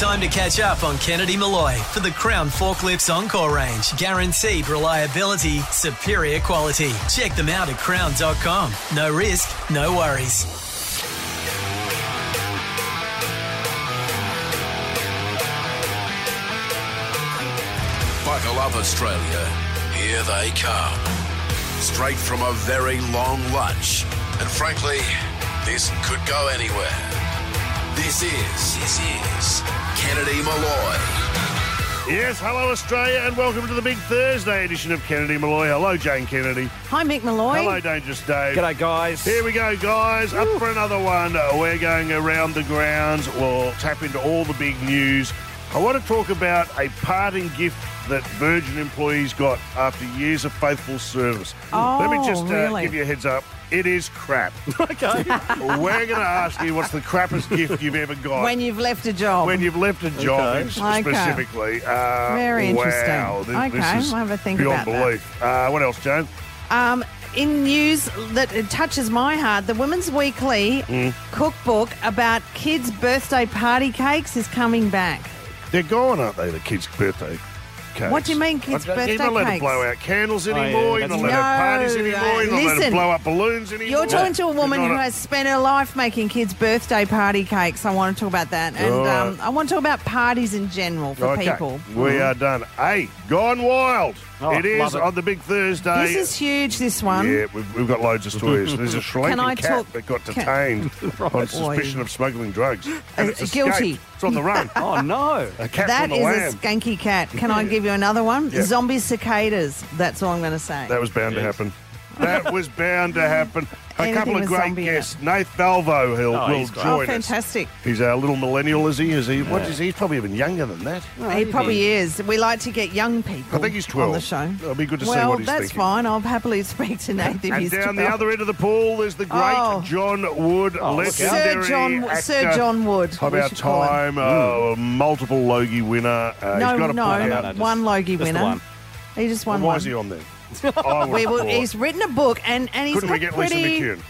Time to catch up on Kennedy Malloy for the Crown Forklifts Encore range. Guaranteed reliability, superior quality. Check them out at crown.com. No risk, no worries. Buckle up, Australia. Here they come. Straight from a very long lunch. And frankly, this could go anywhere. This is Kennedy Malloy. Yes, hello Australia and welcome to the big Thursday edition of Kennedy Malloy. Hello Jane Kennedy. Hi Mick Malloy. Hello Dangerous Dave. G'day guys. Here we go guys, up for another one. We're going around the grounds. We'll tap into all the big news. I want to talk about a parting gift that Virgin employees got after years of faithful service. Oh, Let me just really? give you a heads up. It is crap. Okay. We're going to ask you what's the crappiest gift you've ever got. When you've left a job. When you've left a job, Okay. specifically. Very interesting. Wow, this Okay, is I'll have a think beyond about that. belief. What else, Joan? In news that it touches my heart, the Women's Weekly cookbook about kids' birthday party cakes is coming back. They're gone, aren't they, the kids' birthday cakes? What do you mean, kids' birthday You're not allowed to cakes? blow out candles yeah, anymore. You're not allowed to have parties No, anymore. You're not allowed to listen, blow up balloons anymore. You're talking to a woman You're who not has spent her life making kids' birthday party cakes. I want to talk about that. And Right. I want to talk about parties in general for Okay, people. we are done. Hey, Gone Wild. Oh, it is love it. on the big Thursday. This is huge, this one. Yeah, we've got loads of stories. There's a Sri Can I Lankan cat talk- that got can- detained on suspicion of smuggling drugs. And it's guilty. escaped. It's on the run. Oh no. A cat's That on the is lam. a skanky cat. Can I give you another one? Yeah. Zombie cicadas. That's all I'm going to say. That was bound to happen. That was bound to happen. A Anything couple of with great zombie in guests. Nath Valvo will he's great. join Oh, us. fantastic. He's our little millennial, is he? What is he? He's probably even younger than that. He probably is. We like to get young people I think he's 12. on the show. It'll be good to see Well, what he's that's thinking. fine. I'll happily speak to Nathan if And he's down 12. the other end of the pool, there's the great Oh. John Wood, legendary actor. Sir John Wood. we About should call him. time, multiple Logie winner. He's got a book out. just- one Logie just the winner. one. He just won Why one. is he on there? I would have thought. He's written a book and he's Couldn't got we get pretty... Lisa McKeon?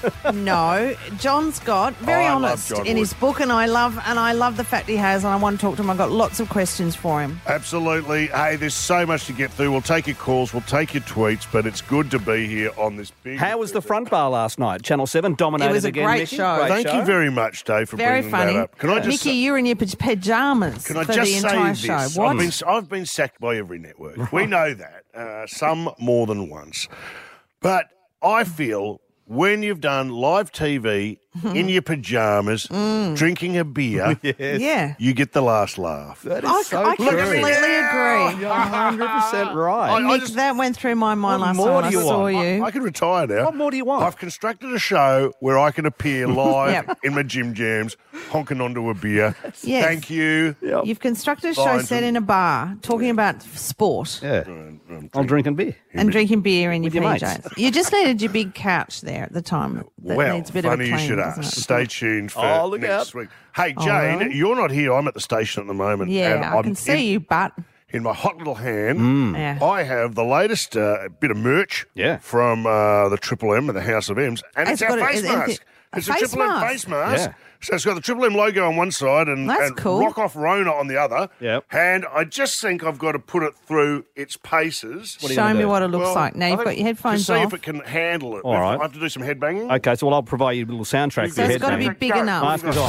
No, John's got very I love honest John in Wood. his book, and I love the fact he has, and I want to talk to him. I've got lots of questions for him. Absolutely. Hey, there's so much to get through. We'll take your calls, we'll take your tweets, but it's good to be here on this big... How was the front bar last night? Channel 7 dominated It was a again. great Mickey. show. Thank you very much, Dave, for Very bringing funny. that up. Can I just Mickey, you're in your pajamas Can I for just the say entire this? show. What? I've been sacked by every network. We know that. Some more than once. But I feel when you've done live TV in your pajamas, drinking a beer, Yeah. you get the last laugh. That I is so I true. completely agree. You're 100% right. I Mick, just- that went through my mind What last more night when I do you saw want? you. I can retire now. What more do you want? I've constructed a show where I can appear live Yep. in my gym jams, honking onto a beer. Yes. Thank you. Yep. You've constructed a show Fine. set in a bar talking about sport Yeah. I'm drinking beer. and drinking beer in your With your mates. PJs. You just needed your big couch there at the time. That Well, needs a bit of a funny you clean, should doesn't ask. it? Stay tuned for Oh, look next out. week. Hey, Jane, really? you're not here. I'm at the station at the moment. and Yeah, I I'm can see you, but In my hot little hand, yeah. I have the latest bit of merch Yeah. from the Triple M and the House of M's, and it's It's our got a- face is mask. it a It's face a Triple M mask? face mask. Yeah. So it's got the Triple M logo on one side and, That's and cool. Rock Off Rona on the other. Yep. And I just think I've got to put it through its paces. What are you Show gonna me do? what it looks Well, like. Now I you've think got your headphones to see off. if it can handle it. All right. I have to do some headbanging. Okay, so I'll provide you a little soundtrack for So your it's got to be head. big Go. enough. Mask is on.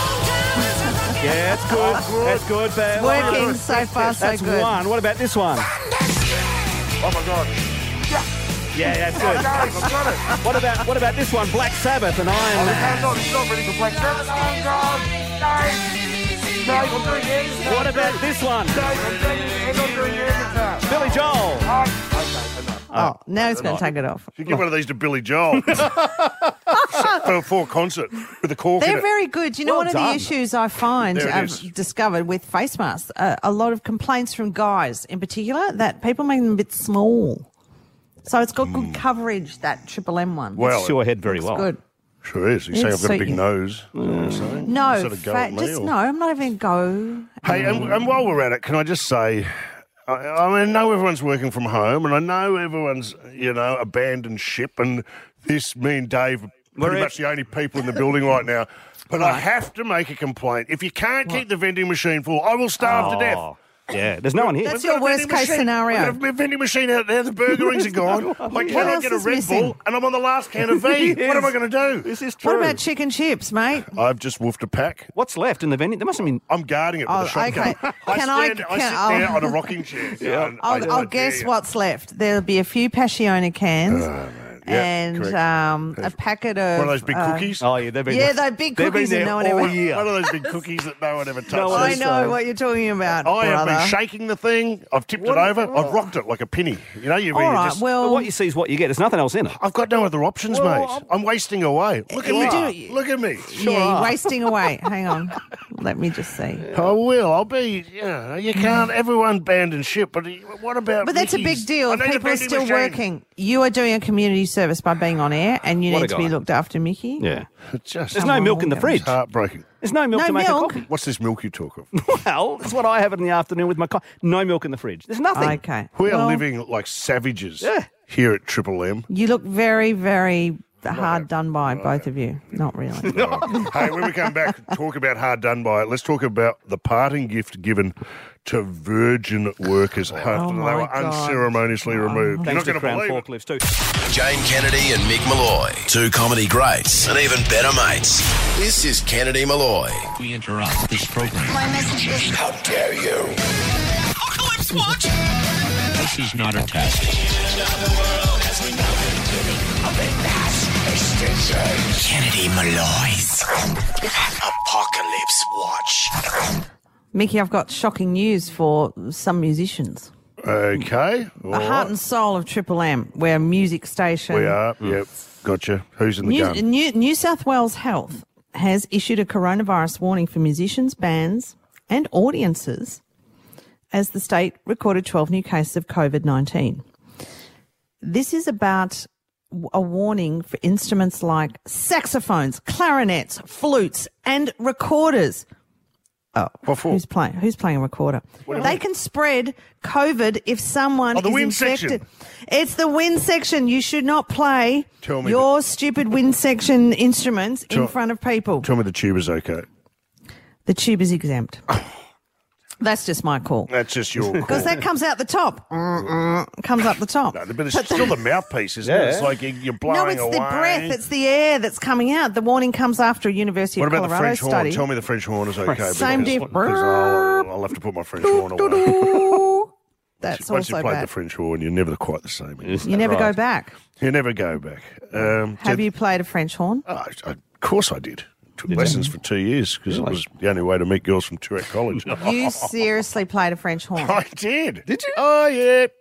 Yeah, it's good. That's good, Bear. Working so far, so That's good. one. What about this one? Oh my God. Yeah, that's Oh, good. Dave, I've got it. What about this one? Black Sabbath and Iron Man. It's not ready for Black Sabbath. Oh God. Dave. Dave, I'm doing it. What about this one? Dave, I'm doing it. I'm doing it. Billy Joel. Okay, enough. Oh, now he's going to take it off. You give one of these to Billy Joel for a concert with a cork in They're it. very good. You know, Well one of done. the issues I find, There it I've is. discovered with face masks, a lot of complaints from guys in particular, that people make them a bit small. So it's got good coverage, that Triple M one. Well, It's your head very well. Good. sure is. You're saying I've got a suit big you. nose. No, No, sort of go at me, just or- no, I'm not even go. Hey, and while we're at it, can I just say, I know everyone's working from home, and I know everyone's, abandoned ship, and me and Dave are pretty We're much the only people in the building right now. But I have to make a complaint. If you can't keep the vending machine full, I will starve to death. Yeah, there's no one here. That's We've got your a worst vending case machine. scenario. We've got a vending machine out there. The burger rings are gone. I cannot else get a is Red missing? Bull, and I'm on the last can of V. What am I going to do? This is true. What about chicken chips, mate? I've just woofed a pack. What's left in the vending? There must have been... I'm guarding it with Oh, a shotgun. okay. I I sit there on a rocking chair. I'll guess what's left. There'll be a few Passiona cans and correct. a packet of... One of those big cookies. Oh, yeah, they've been Yeah, those big they've been cookies that there no one all ever... year. One of those big cookies that no one ever touches. No one I has know what you're talking about, I have brother. been shaking the thing. I've tipped it over. I've rocked it like a penny. You know, you All right, just... But well... what you see is what you get. There's nothing else in it. I've got no other options, mate. I'm wasting away. Look at me. do. Look at me. yeah, you're wasting away. Hang on. Let me just see. I will. I'll be. You can't. Everyone banned and shit. But what about? But that's a Mickey's? big deal. I If need a people are vending still machine. working, you are doing a community service by being on air, and you What a need to be guy. looked after, Mickey. Yeah. It's just. There's no milk in the It's fridge. heartbreaking. There's no milk No to make milk? a coffee. What's this milk you talk of? Well, that's what I have in the afternoon with my coffee. No milk in the fridge. There's nothing. Okay. We are Well, living like savages Yeah. here at Triple M. You look very, very hard done by, both of you. Not really. Hey, when we come back, talk about hard done by. Let's talk about the parting gift given to Virgin workers after they my were God. unceremoniously removed. Thanks You're to not going Crown to believe it. Forklifts too. Jane Kennedy and Mick Malloy, two comedy greats and even better mates. This is Kennedy Malloy. We interrupt this program. How dare you? Apocalypse Watch! This is not a test. Kennedy Malloy's Apocalypse Watch. Mickey, I've got shocking news for some musicians. Okay. all The heart right. and soul of Triple M. We're a music station. We are. Yep. Gotcha. Who's in the gun? New South Wales Health has issued a coronavirus warning for musicians, bands, and audiences as the state recorded 12 new cases of COVID-19. This is about a warning for instruments like saxophones, clarinets, flutes, and recorders. Oh, What for? who's playing a recorder? They can spread COVID if someone Oh, the is wind infected. section. It's the wind section. You should not play Tell me your stupid wind section instruments in front of people. Tell me the tube is okay. The tube is exempt. That's just my call. That's just your call. Because that comes out the top. Comes up the top. No, but it's still the mouthpiece, isn't it? It's like you're blowing No, it's away. the breath. It's the air that's coming out. The warning comes after a University What of about the Colorado French study. horn? Tell me the French horn is okay. Same because I'll have to put my French horn away. That's Once you also played the bad. French horn, you're never quite the same. You never go back. You never go back. Have you played a French horn? Of course I did. Took lessons for 2 years because it was the only way to meet girls from Toorak College. You seriously played a French horn? I did. Did you? Oh, yep.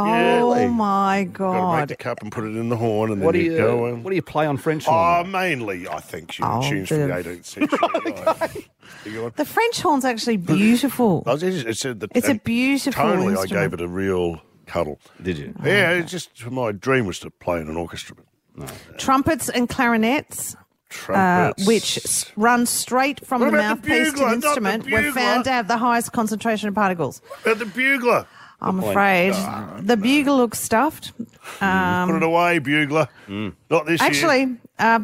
Oh, my Got to make God. the cup and put it in the horn, and then What do you go. you play on French Oh, horn? mainly, I think, Oh, tunes from the 18th century. You go on. The French horn's actually beautiful. It's It's a beautiful Tonally, I instrument. gave it a real cuddle. Did you? Yeah, it's just my dream was to play in an orchestra. Trumpets and clarinets, Trumpets. which run straight from What the about the mouthpiece to bugler? the Not the instrument, were bugler. found to have the highest concentration of particles. At the bugler. I'm afraid the bugle looks stuffed. Put it away, bugler. Not this year. Actually,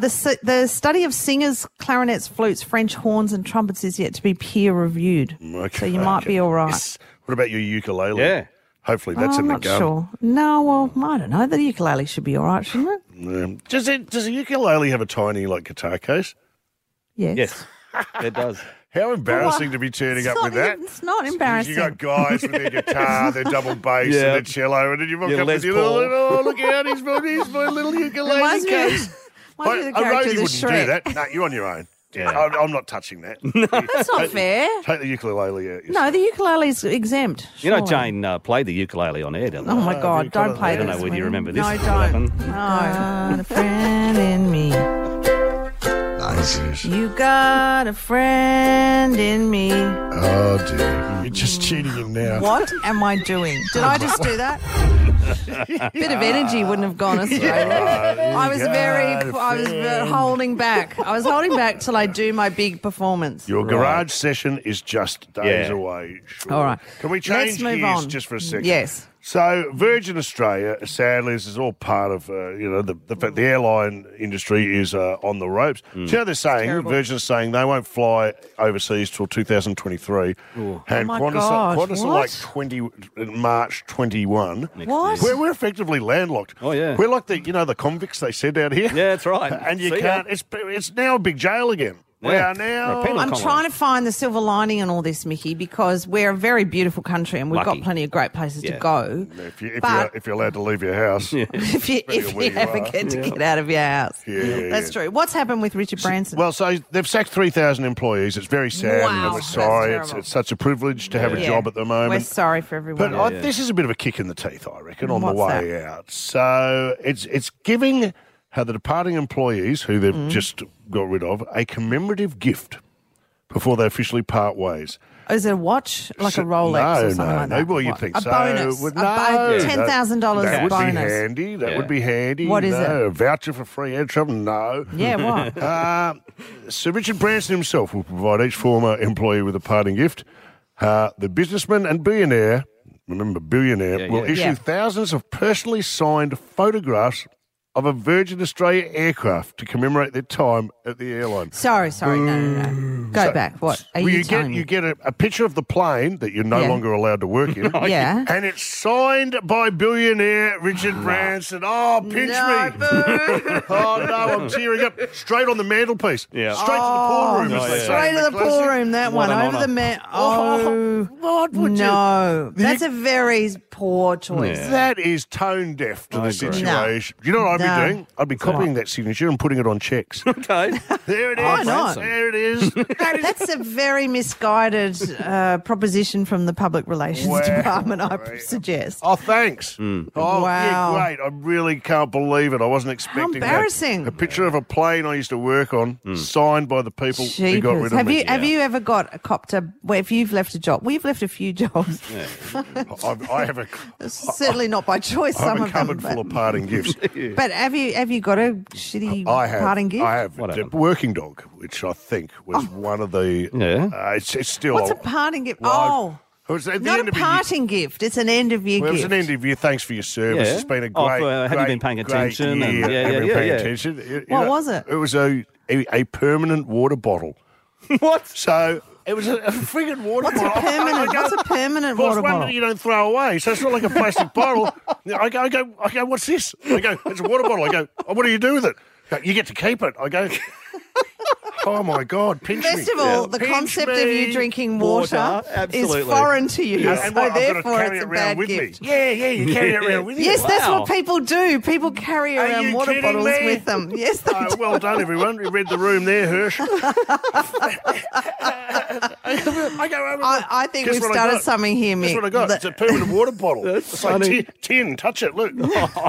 the study of singers, clarinets, flutes, French horns, and trumpets is yet to be peer reviewed. Okay. So you might be all right. Yes. What about your ukulele? Yeah. Hopefully that's I'm in the not gun. sure. No, well, I don't know. The ukulele should be all right, shouldn't it? Does a ukulele have a tiny guitar case? Yes. Yes, it does. How embarrassing to be turning up with that. It's not embarrassing. You got guys with their guitar, their double bass, Yeah. and their cello, and then you walk Your up Les with your Paul. little, oh, look out, he's my little ukulele Reminds me of- case. reminds me of the A character roadie of the wouldn't Shrek. do that. No, you're on your own. Yeah. I'm not touching that. That's not fair. Take the ukulele out. No, the ukulele's exempt. You know, surely. Jane played the ukulele on air, didn't Oh they? my God! you've got Don't it play there. I don't this. know whether you William. remember this. No, What don't. happened? No. Got a friend in me. You got a friend in me. Oh, dear. You're just cheating him now. What am I doing? Did I just do that? Bit of energy wouldn't have gone astray. I was holding back. I was holding back till I do my big performance. Your garage session is just days Yeah. away. Sure. All right. Can we change Let's move gears on. just for a second? Yes. So Virgin Australia, sadly, this is all part of, the fact the airline industry is on the ropes. Do you know they're saying, Terrible. Virgin is saying they won't fly overseas till 2023. And my Qantas, gosh, Qantas are what? like March 21. What? We're effectively landlocked. Oh, yeah. We're like the convicts they sent out here. Yeah, that's right. And you See ya. can't, it's now a big jail again. We Yeah. are now. Or a penal I'm colony. trying to find the silver lining in all this, Mickey, because we're a very beautiful country and we've Lucky. got plenty of great places Yeah. to go. If you're allowed to leave your house. If you where you ever are. get to get out of your house. Yeah, That's yeah. true. What's happened with Richard Branson? Well, so they've sacked 3,000 employees. It's very sad. Wow, and we're that's sorry. It's terrible. such a privilege to have a Yeah. job at the moment. We're sorry for everyone. But this is a bit of a kick in the teeth, I reckon, on the What's way out. So it's giving the departing employees, who they've just got rid of, a commemorative gift before they officially part ways. Is it a watch, like a Rolex no, or something no, like no. that? Well, you'd What? think a so. bonus. Well, $10,000 That would bonus. be handy. That Yeah. would be handy. What is it? A voucher for free air travel? No. Yeah, what? Sir Richard Branson himself will provide each former employee with a parting gift. The businessman and billionaire, remember billionaire, will issue Yeah. thousands of personally signed photographs of a Virgin Australia aircraft to commemorate their time at the airline. Sorry. No. Go back. What are Well, you telling me? you get a picture of the plane that you're no Yeah. longer allowed to work in. Yeah. And it's signed by billionaire Richard Branson. Oh, pinch No, me. boo. Oh, no, I'm tearing up. Straight on the mantelpiece. Yeah. Straight to the pool room, as Oh, they yeah. say. Straight in to the pool classic. room, that What one. an Over honour. the man. What would No. That's a very poor choice. Yeah. That is tone deaf to the agree. situation. Do you know what I'd No. be doing? I'd be copying that signature and putting it on checks. Okay. There it is. Why not? There it is. That's a very misguided proposition from the Public Relations Wow. Department, I suggest. Oh, thanks. Hmm. Oh, Wow. yeah, great. I really can't believe it. I wasn't expecting that. embarrassing. A picture of a plane I used to work on, Hmm. signed by the people who got Jeepers. rid of Have me. you have you ever got a copter where if you've left a job? Well, you've left a few jobs. I have Certainly not by choice. I have Some a of them. cupboard full of parting gifts. But have you got a shitty I have. parting gift? I have. What The happened? Working Dog, which I think was one of the. Yeah. It's still. What's a parting gift? Well, it was at the not end a of a year. parting gift. It's an end of year Well, it gift. was an end of year. Thanks for your service. Yeah. It's been a Oh, great. have you been paying great attention? And- year. yeah, Have yeah, been yeah, paying yeah. attention. You What know, was it? It was a permanent water bottle. What? So it was a friggin' water What's a bottle. permanent? What's a permanent Well, water it's one bottle? that you don't throw away, so it's not like a plastic bottle. I go, what's this? I go, it's a water bottle. I go, oh, what do you do with it? You get to keep it. I go, oh my God, pinch me. First of all, the Pinch concept of me. you drinking water, absolutely. is foreign to you, Yeah, so and what, I've got to therefore carry it's it a around bad with gift. me. Yeah, you carry it around with you. Yes, that's Wow. what people do. People carry Are around you water kidding bottles me? with them. Yes, they Oh, do. well done, everyone. You read the room there, Hirsch. I go over. I think Guess we've what I started got? something here, Mick. That's what I got. It's a permanent water bottle. It's like funny. tin. Touch it. Look.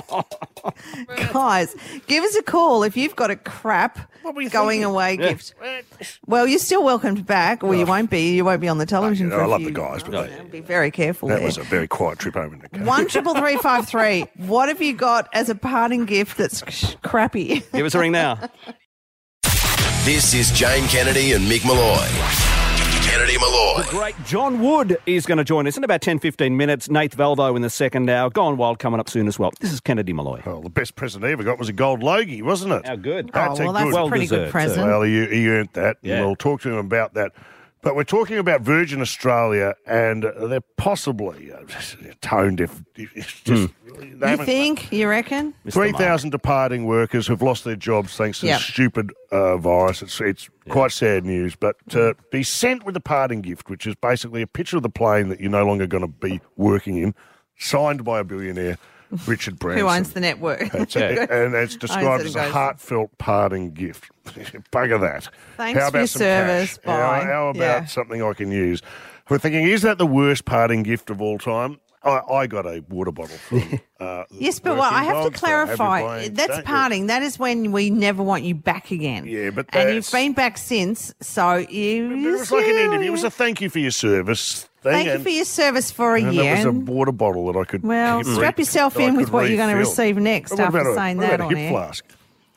Guys, give us a call if you've got a crap What were you going thinking? away gift. Well, you're still welcomed back, or you won't be. You won't be on the television for I a love few. the guys, but Be very careful that there. was a very quiet trip over in the car. 13353. What have you got as a parting gift that's crappy? Give us a ring now. This is Jane Kennedy and Mick Malloy. Kennedy Malloy. Great John Wood is going to join us in about 10-15 minutes. Nate Valdo in the second hour. Gone Wild coming up soon as well. This is Kennedy Malloy. Well, the best present he ever got was a gold Logie, wasn't it? How good. That's oh, well, that's Well a pretty deserved, good present. Well, he earned that. Yeah. And we'll talk to him about that. But we're talking about Virgin Australia, and they're possibly tone deaf. It's just, they You haven't- think? You reckon? 3,000 departing workers have lost their jobs thanks to Yep. the stupid virus. It's quite sad news. But to be sent with a parting gift, which is basically a picture of the plane that you're no longer going to be working in, signed by a billionaire, Richard Branson. Who owns the network? That's it. And it's described it as a goes. heartfelt parting gift. Bugger that. Thanks How for about your some service. cash? Bye. How about Yeah. something I can use? We're thinking, is that the worst parting gift of all time? I got a water bottle from Yes, but what I Working have to Dogs, so have you clarify, playing- that's don't you? parting. That is when we never want you back again. Yeah, but and you've that's- been back since, so you. It was like an interview. It was a thank you for your service thing. Thank you and- for your service for a and year. that was a and- water bottle that I could Well, keep strap yourself that I in with could what you're going to refill. receive next What about after a- saying what that about on a hip air. flask?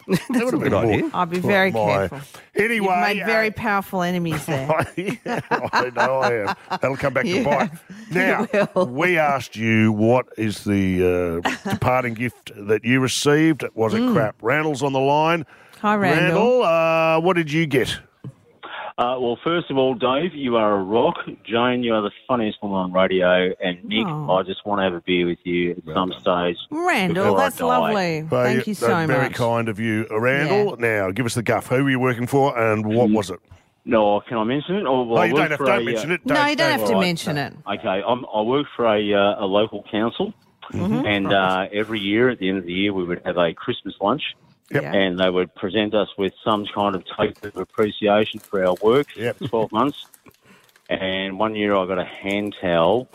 That would have been good more. idea. I'd be very My- careful. Anyway, You've made very powerful enemies there. I know I am. That'll come back to You bite. have. Now, You will. we asked you what is the departing gift that you received. Was it crap? Randall's on the line. Hi, Randall. Randall, what did you get? Well, first of all, Dave, you are a rock. Jane, you are the funniest woman on radio. And Nick, Oh. I just want to have a beer with you at some stage. Randall, before I that's die. lovely. Well, Thank you so that's very much. kind of you, Randall. Now, give us the guff. Who were you working for and what was it? No, can I mention it? Or, well, Oh, I you work don't have for to a, mention it. No, you don't have to Right. mention it. Okay, I work for a local council, and every year at the end of the year we would have a Christmas lunch, Yep. Yeah. and they would present us with some kind of token of appreciation for our work Yep. for 12 months. And one year I got a hand towel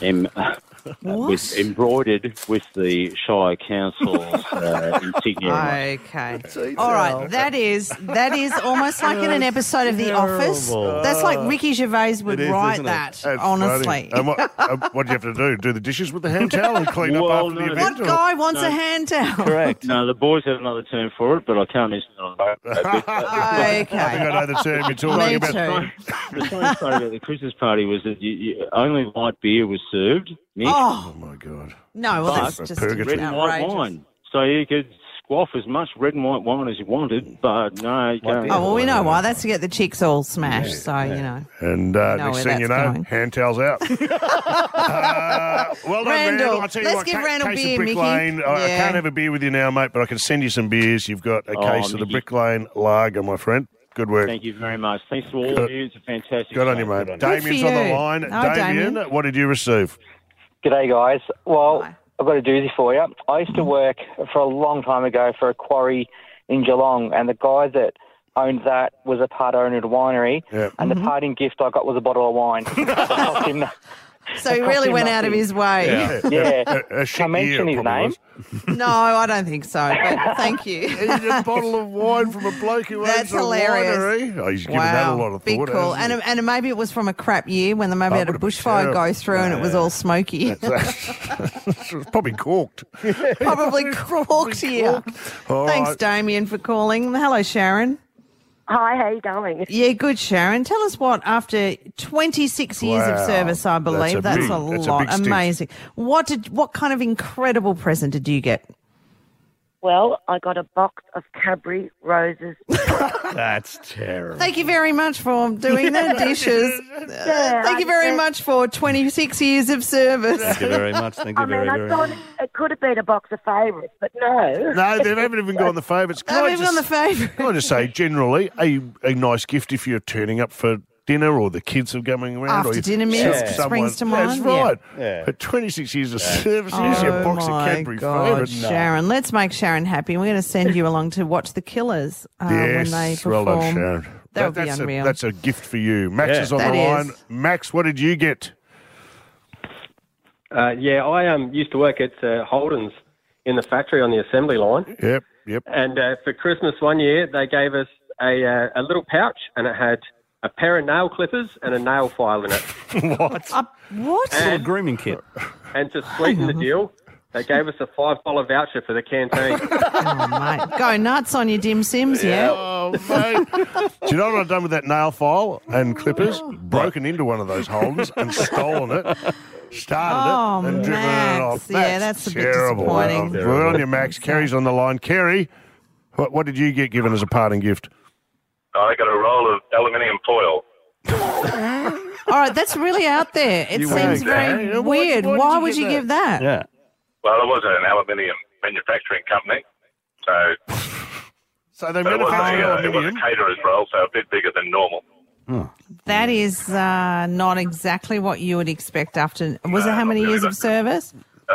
embroidered with the Shire Council's insignia. on it. Okay. All right. That is almost like in an episode of The Office. That's like Ricky Gervais would write that, That's honestly. funny. And what do you have to do? Do the dishes with the hand towel and clean up Well, after the no. event? What guy wants a hand towel? Correct. No, the boys have another term for it, but I can't mention it on the I think I Okay. know the term you're talking Me about. too. The funny story about the Christmas party was that only light beer was served, Nick, Oh, Oh, my God. no. Well, that's But just purgatory. red and white outrageous. wine. So you could squaff as much red and white wine as you wanted, but no, you can't. Oh, well, we know why. That's to get the chicks all smashed. So, you know. And know next where thing you that's know, going. hand towels out. Well done, Randall. I'll tell you Let's what, give Randall case beer, of Brick Mickey. Lane. I Yeah. can't have a beer with you now, mate, but I can send you some beers. You've got a case of the Mickey. Brick Lane Lager, my friend. Good work. Thank you very much. Thanks to all Good. of you. It's a fantastic Good on show. you, mate. Good on Damien's for on the you. line. Oh, Damien, Damien. what did you receive? G'day, guys. Well, Hi. I've got a doozy for you. I used to work for a long time ago for a quarry in Geelong, and the guy that owned that was a part owner of the winery, Yeah. and the parting gift I got was a bottle of wine. It cost him- So he really went out of his way. yeah. A shit Can I mention year, his probably name? was. No, I don't think so. But thank you. Eat a bottle of wine from a bloke who That's owns a hilarious. winery. Oh, he's given that a lot of big thought. call. hasn't he? And maybe it was from a crap year when they maybe Oh, had a would've been bushfire terrible. go through and it was all smoky. It was probably corked. Probably corked here. All Thanks, right. Damien, for calling. Hello, Sharon. Hi, how you going? Yeah, good, Sharon. Tell us what, after 26 years of Wow. service, I believe, That's that's a a big lot. stint. Amazing. What kind of incredible present did you get? Well, I got a box of Cadbury roses. That's terrible. Thank you very much for doing the dishes. Thank you very much for 26 years of service. Thank you very much. Thank you I mean, very I thought much. it could have been a box of favourites, but no. No, they haven't even gone the favourites. I've even on the favourite. Can I just say, generally, a nice gift if you're turning up for dinner or the kids are coming around. After or you- dinner meals someone- springs to That's mind, right. Yeah. But 26 years of service, here's your box of Cadbury favourites. Sharon, let's make Sharon happy. We're going to send you along to watch the Killers when they Yes, perform. well done, Sharon. That would be that's unreal. That's a gift for you. Max Yeah. is on That the is. line. Max, what did you get? I used to work at Holden's in the factory on the assembly line. Yep. And for Christmas one year, they gave us a little pouch, and it had a pair of nail clippers and a nail file in it. What? What? Little grooming kit. And to sweeten the deal, they gave us a $5 voucher for the canteen. Oh, mate. Go nuts on your dim sims, yeah? Oh, mate. Do you know what I've done with that nail file and clippers? Broken into one of those Holdens and stolen it. Started it and driven Max. it off. Yeah, that's a bit terrible. disappointing. Well on you, Max. Kerry's on the line. Kerry, what did you get given as a parting gift? I got a roll of aluminium foil. All right, that's really out there. It seems very okay. weird. Why Why did would you you get give that? Yeah. Well, it was an aluminium manufacturing company, So they but it was manufacture a aluminium. caterer's roll, so a bit bigger than normal. That is not exactly what you would expect after. Was it how many years of service?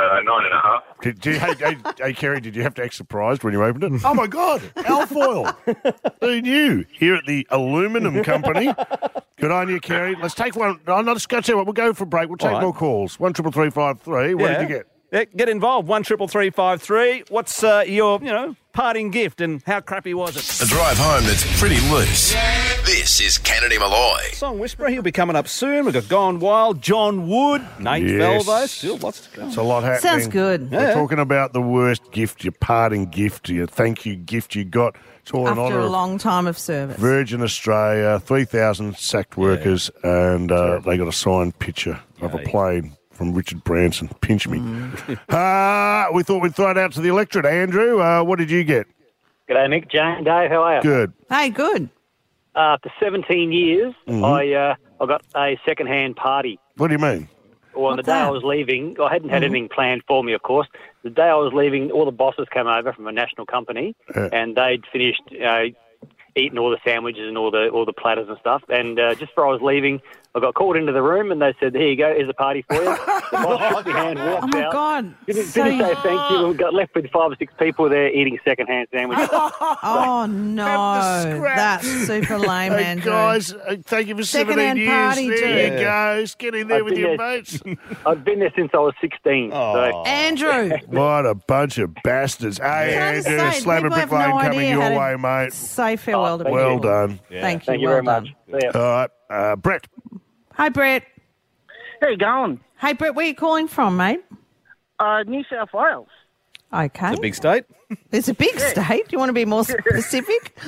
9.5. Hey, Kerry, did you have to act surprised when you opened it? Oh, my God, alfoil. Who knew? Here at the Aluminum Company. Good on you, Kerry. Let's take one. I'm not going to tell you what. We'll go for a break. We'll take All right. more calls. 13353. What did you get? Yeah, get involved. 13353. What's your, parting gift, and how crappy was it? A drive home that's pretty loose. This is Kennedy Malloy. Song Whisperer, he'll be coming up soon. We've got Gone Wild, John Wood, Nate Velvo. Still lots to go. It's a lot happening. Sounds good. We're talking about the worst gift, your parting gift, your thank you gift you got. It's all in After honour a of long time of service. Virgin Australia, 3,000 sacked workers, and they got a signed picture of a plane from Richard Branson. Pinch me. We thought we'd throw it out to the electorate. Andrew, what did you get? G'day, Nick. Jane, Dave, how are you? Good. Hey, good. After 17 years, I got a second-hand party. What do you mean? Well, on the day I was leaving, I hadn't had anything planned for me, of course. The day I was leaving, all the bosses came over from a national company, and they'd finished eating all the sandwiches and all the platters and stuff. And just before I was leaving, I got called into the room, and they said, "Here you go, here's a party for you." The boss shook my hand, walked out. Oh, my God. Didn't say thank you. We got left with 5 or 6 people there eating second-hand sandwiches. Oh, no. That's super lame, Hey, Andrew. guys, thank you for 17 Second-hand years. party, there you dude. go. Get in there I've with been your there- mates. I've been there since I was 16. So. Andrew. What a bunch of bastards. Hey, Can I just Andrew, say, Slab and people Brick have no Lane coming idea your how to way, mate. Say farewell to people. Well done. Thank you. Thank you well very done. much. See ya. All right, Brett. Hi, Brett. How you going? Hey, Brett, where are you calling from, mate? New South Wales. Okay. It's a big state. It's a big state. Do you want to be more specific?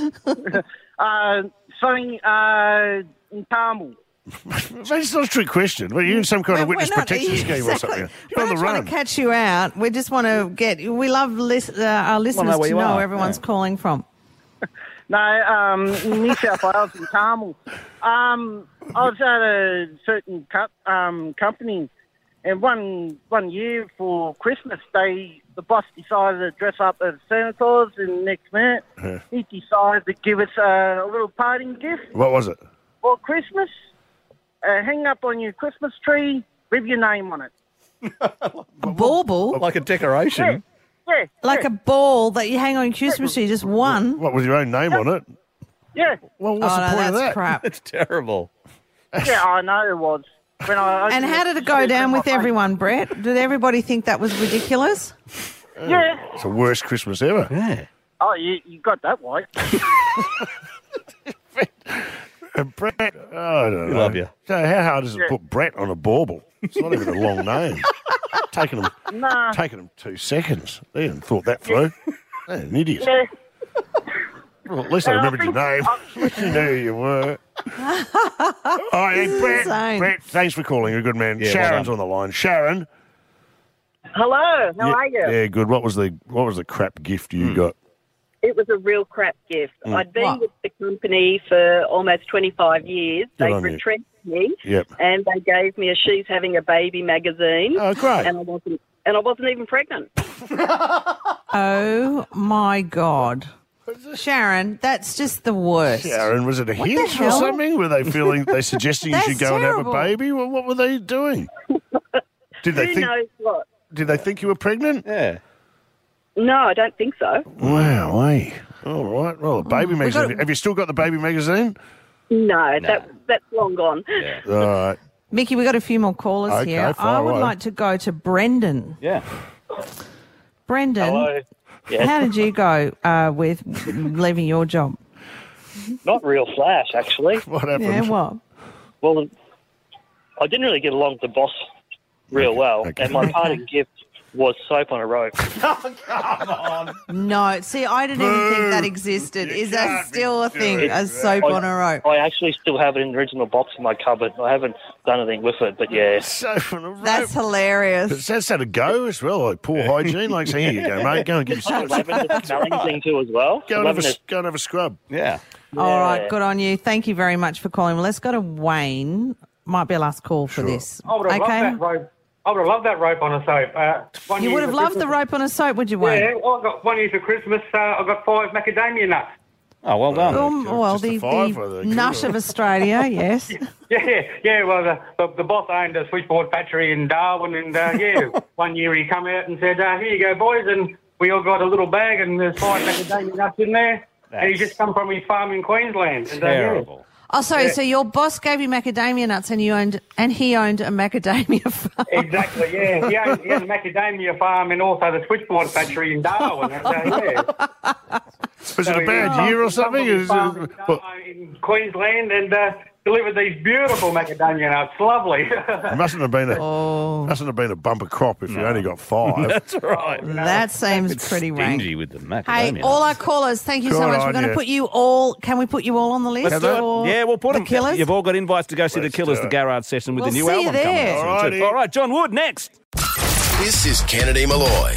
Something in Carmel. That's not a trick question. Well, you're in some kind of witness protection scheme or exactly. something. We're You're on not the trying run. to catch you out. We just want to our listeners where to you know are. where everyone's calling from. No, New South Wales in Carmel. I was at a certain company, and one year for Christmas, the boss decided to dress up as Santa Claus, and next minute he decided to give us a little parting gift What was it? for Christmas. Hang up on your Christmas tree with your name on it. A bauble? Like a decoration. Yeah, Like a ball that you hang on your Christmas tree, just one? What, with your own name on it? yeah, Well, what's Oh, the no, point that's of that? crap. It's terrible. yeah. I know it was. When I And how did it go down with everyone, Brett? Did everybody think that was ridiculous? Yeah. It's the worst Christmas ever. Yeah. Oh, you got that right. And Brett, I don't know. love you. So how hard is it to put Brett on a bauble? It's not even a long name. Taking them 2 seconds. They hadn't thought that through. They're an idiot. Yeah. Well, at least I remembered your name. You knew who you were. All right, hey, Brett, thanks for calling. You're a good man. Yeah, Sharon's well on the line. Sharon. Hello, how are you? Yeah, good. What was the crap gift you got? It was a real crap gift. Mm. I'd been with the company for almost 25 years. Good They on you. retrenched me, Yep. and they gave me a She's Having a Baby magazine. Oh, great. And I wasn't even pregnant. Oh, my God. Sharon, that's just the worst. Sharon, was it a What the hint or hell? something? Were they suggesting you That's should go and have terrible. a baby? Well, what were they doing? Did they Who think? knows what? Did they think you were pregnant? Yeah. No, I don't think so. Wow, hey. All right. Well, the baby magazine. Have you still got the baby magazine? No, that's long gone. All right. Mickey, we've got a few more callers Okay, here. fire I would away. like to go to Brendan. Yeah. Brendan, Hello. Yes. how did you go with leaving your job? Not real flash, actually. What happened? Yeah, what? Well, I didn't really get along with the boss real well, and my parting gift was soap on a rope. No, see, I didn't even think that existed. Is that still a thing, a soap on a rope? I actually still have it in the original box in my cupboard. I haven't done anything with it, but yeah. Soap on a rope. That's hilarious. That's how to go as well, like poor hygiene. Like, so here you go, mate. Go and give yourself Lavender smelling thing too as well. go and have a scrub. Yeah. All right, good on you. Thank you very much for calling. Well, let's go to Wayne. Might be a last call for this. I would have loved that rope. I would have loved that rope on a soap. You would have loved the rope on a soap, would you, Wayne? Yeah, well, I got 1 year for Christmas. I got 5 macadamia nuts. Oh, well done. Well, the nut of Australia, yes. Yeah. Well, the boss owned a switchboard factory in Darwin, and 1 year he come out and said, "Here you go, boys," and we all got a little bag, and there's 5 macadamia nuts in there. And he just come from his farm in Queensland. And, Terrible. Oh, sorry. Yeah. So your boss gave you macadamia nuts, and he owned a macadamia farm. Exactly, yeah. He had a macadamia farm and also the switchboard factory in Darwin. Was it a bad year or something? In Queensland and delivered these beautiful macadamia nuts. Lovely. It mustn't have been a bumper crop if you only got 5. That's right. That seems pretty rank. Stingy with the macadamia. Hey, all our callers, thank you so Good much. on We're going to you. put you all. Can we put you all on the list? Let's do it. for Yeah, we'll put the them. Killers. You've all got invites to go see Let's the Killers, do the it. garage session with We'll the new see you album coming there. out soon, too. Alrighty. All right, John Wood next. This is Kennedy Malloy.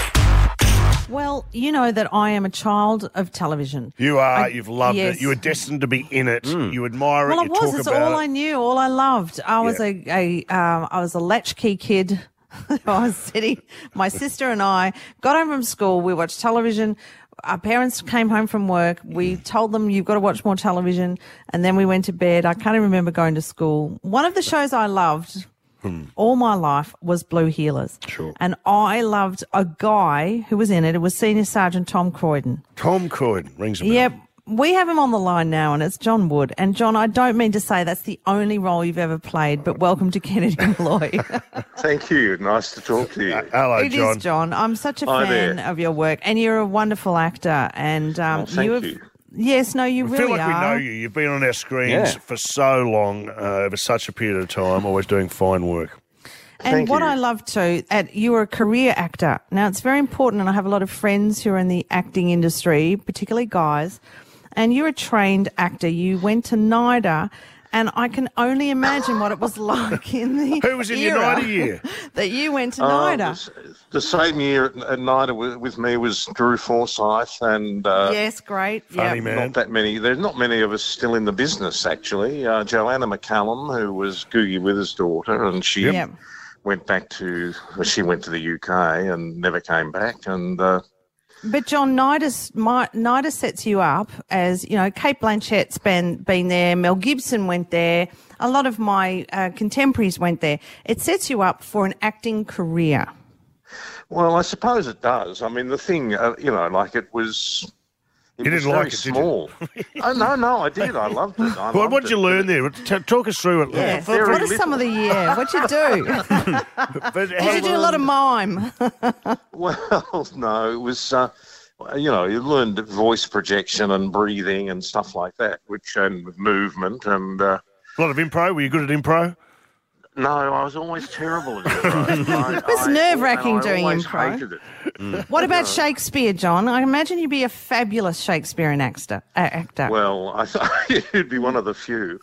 Well, you know that I am a child of television. You are. You've loved yes. it. You were destined to be in it. You admire Well, it. I You was. talk It's about all it. I knew, all I loved. I was I was a latchkey kid. I was sitting. My sister and I got home from school. We watched television. Our parents came home from work. We told them, you've got to watch more television. And then we went to bed. I can't even remember going to school. One of the shows I loved all my life was Blue Heelers. Sure. And I loved a guy who was in it. It was Senior Sergeant Tom Croydon. Tom Croydon rings a bell. Yep. We have him on the line now, and it's John Wood. And, John, I don't mean to say that's the only role you've ever played, but welcome to Kennedy Malloy. Thank you. Nice to talk to you. Hello, It John. is, John. I'm such a Hi fan there. of your work, and you're a wonderful actor. And Thank you. Yes, no, you I really feel like are. we know you. You've been on our screens Yeah. for so long, over such a period of time, always doing fine work. And Thank what you. I love too, you are a career actor. Now, it's very important, and I have a lot of friends who are in the acting industry, particularly guys, and you're a trained actor. You went to NIDA, and I can only imagine what it was like in the Who was in your era NIDA year? that you went to NIDA. The same year at NIDA with me was Drew Forsyth and Yes, great. Funny Yep. man. not that many. There's not many of us still in the business, actually. Joanna McCallum, who was Googie Withers' daughter, and she Yep. went back to the UK and never came back. And But John, NIDA sets you up as, you know, Kate Blanchett's been there, Mel Gibson went there, a lot of my contemporaries went there. It sets you up for an acting career. well, I suppose it does. I mean, the thing, like it was. It You was didn't very like it, did you? small. Oh, no, I did. I loved it. What did you learn there? Talk us through it. Yeah. very What are some of the what'd you do? But Did you do a lot of mime? Well, no, it was, you learned voice projection and breathing and stuff like that, and movement. And a lot of improv. Were you good at improv? no, I was always terrible at improv. It was nerve-wracking I doing always improv. hated it. What about Shakespeare, John? I imagine you'd be a fabulous Shakespearean actor. Well, I thought you'd be one of the few.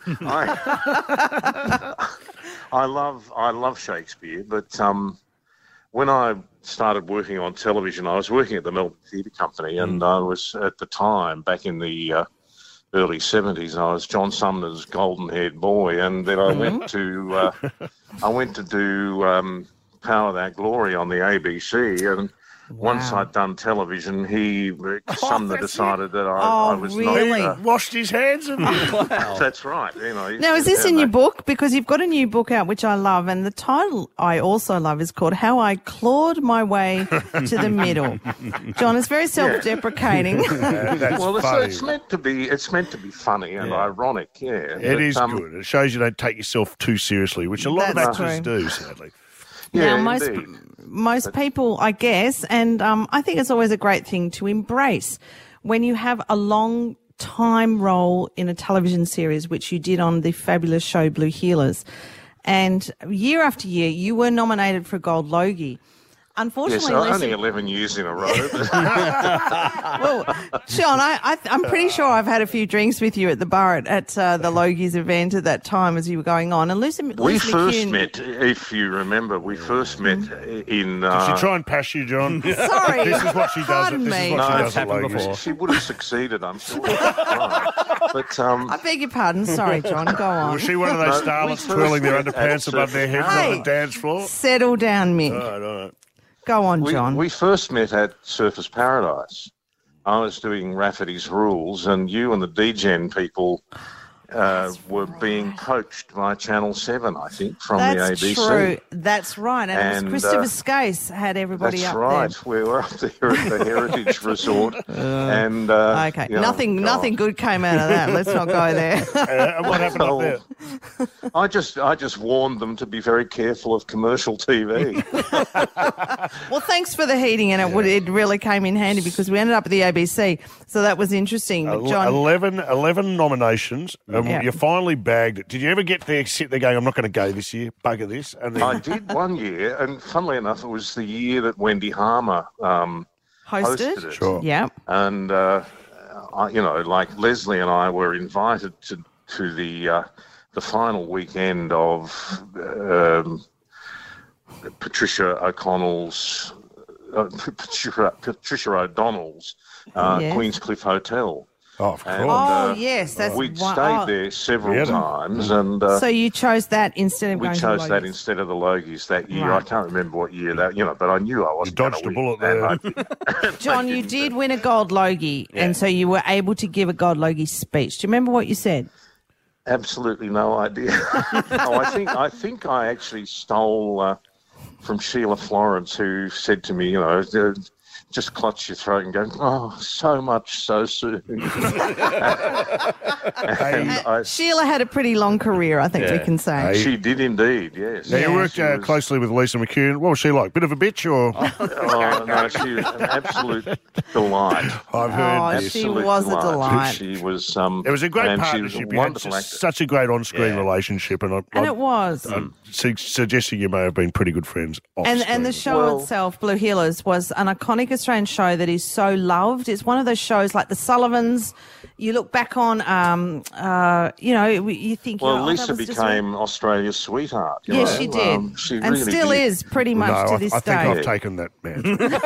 I love Shakespeare, but when I started working on television, I was working at the Melbourne Theatre Company, and I was at the time back in the early 70s. I was John Sumner's golden-haired boy, and then I went to do Power That Glory on the ABC, and once I'd done television, Sumner decided that I was really? not. Washed his hands of you. That's right. Now, is this in your book? Because you've got a new book out, which I love, and the title I also love is called How I Clawed My Way to the Middle. John, it's very self-deprecating. That's Well, funny. it's meant to be funny and ironic. Yeah, It is good. It shows you don't take yourself too seriously, which a lot of That's actors true. do, sadly. Yeah, Now, indeed. most people, I guess, and I think it's always a great thing to embrace when you have a long time role in a television series, which you did on the fabulous show Blue Heelers. And year after year, you were nominated for a Gold Logie. Yes, Unfortunately, only 11 years in a row. But well, Sean, I'm pretty sure I've had a few drinks with you at the bar at the Logies event at that time as you were going on. And Lucy we first McCune, met, if you remember, in. Did she try and pass you, John? Sorry, This is what she does. pardon This is me. what she No, does it's at happened Logies. before. She would have succeeded, I'm sure. But I beg your pardon. Sorry, John. Go on. Was she one of those No, starlets we first twirling their met underpants at above their heads Hey. on the dance floor? Settle down, Mick. All right. Go on, John. we first met at Surfers Paradise. I was doing Rafferty's Rules, and you and the DGen people were being poached by Channel 7, I think, from That's the ABC. true. That's right. And it was Christopher Skase had everybody That's up right. there. We were up there at the Heritage Resort. And Okay. Nothing good came out of that. Let's not go there. What happened up there? I just warned them to be very careful of commercial TV. Well, thanks for the heating, and it really came in handy because we ended up at the ABC, so that was interesting. But John, 11 nominations, and you finally bagged it. Did you ever get there, sit there going, I'm not going to go this year, bugger this? And then... I did one year, and funnily enough, it was the year that Wendy Harmer hosted it. Sure. Yeah. And, like Leslie and I were invited to the final weekend of Patricia O'Donnell's Queenscliff Hotel. Oh, of course. And, yes. We'd stayed there several times. And so you chose that instead of we going to chose that Logies. instead of the Logies that year. Right. I can't remember what year that, but I knew I wasn't You dodged a bullet there. John, you did win a gold Logie, and so you were able to give a gold Logie speech. Do you remember what you said? Absolutely no idea. I think I actually stole from Sheila Florence, who said to me, just clutch your throat and go, oh, so much so soon. Sheila had a pretty long career, I think we can say. She did indeed, yes. Now, you worked closely with Lisa McCune. What was she like? Bit of a bitch or? Oh, no, she was an absolute delight. I've heard this. She was a delight. She was. It was a great and partnership. She was a You had wonderful actor. such a great on-screen relationship. And it was. I'm suggesting you may have been pretty good friends off And the show itself, Blue Heelers, was an iconic Australian show that is so loved. It's one of those shows like The Sullivans. You look back on, you think, well, Lisa became Australia's sweetheart. Yes, she did. She and really still did. is pretty much to this I day. think I've taken that, man.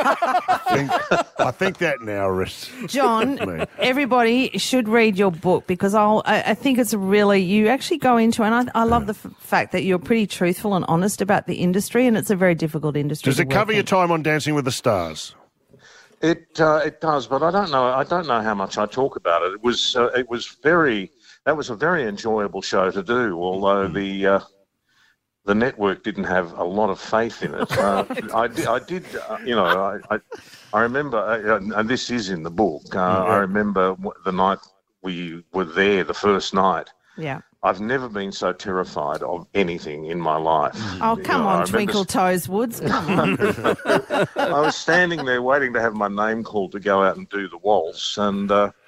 I think that now rests. John, everybody should read your book because I think it's really, you actually go into, and I love the fact that you're pretty truthful and honest about the industry, and it's a very difficult industry. Does it cover your time on Dancing with the Stars? It does, but I don't know how much I talk about it. That was a very enjoyable show to do, although the network didn't have a lot of faith in it. I remember, and this is in the book. I remember the night we were there, the first night. Yeah. I've never been so terrified of anything in my life. Oh, come on, Twinkle Toes Woods, come on. I was standing there waiting to have my name called to go out and do the waltz, and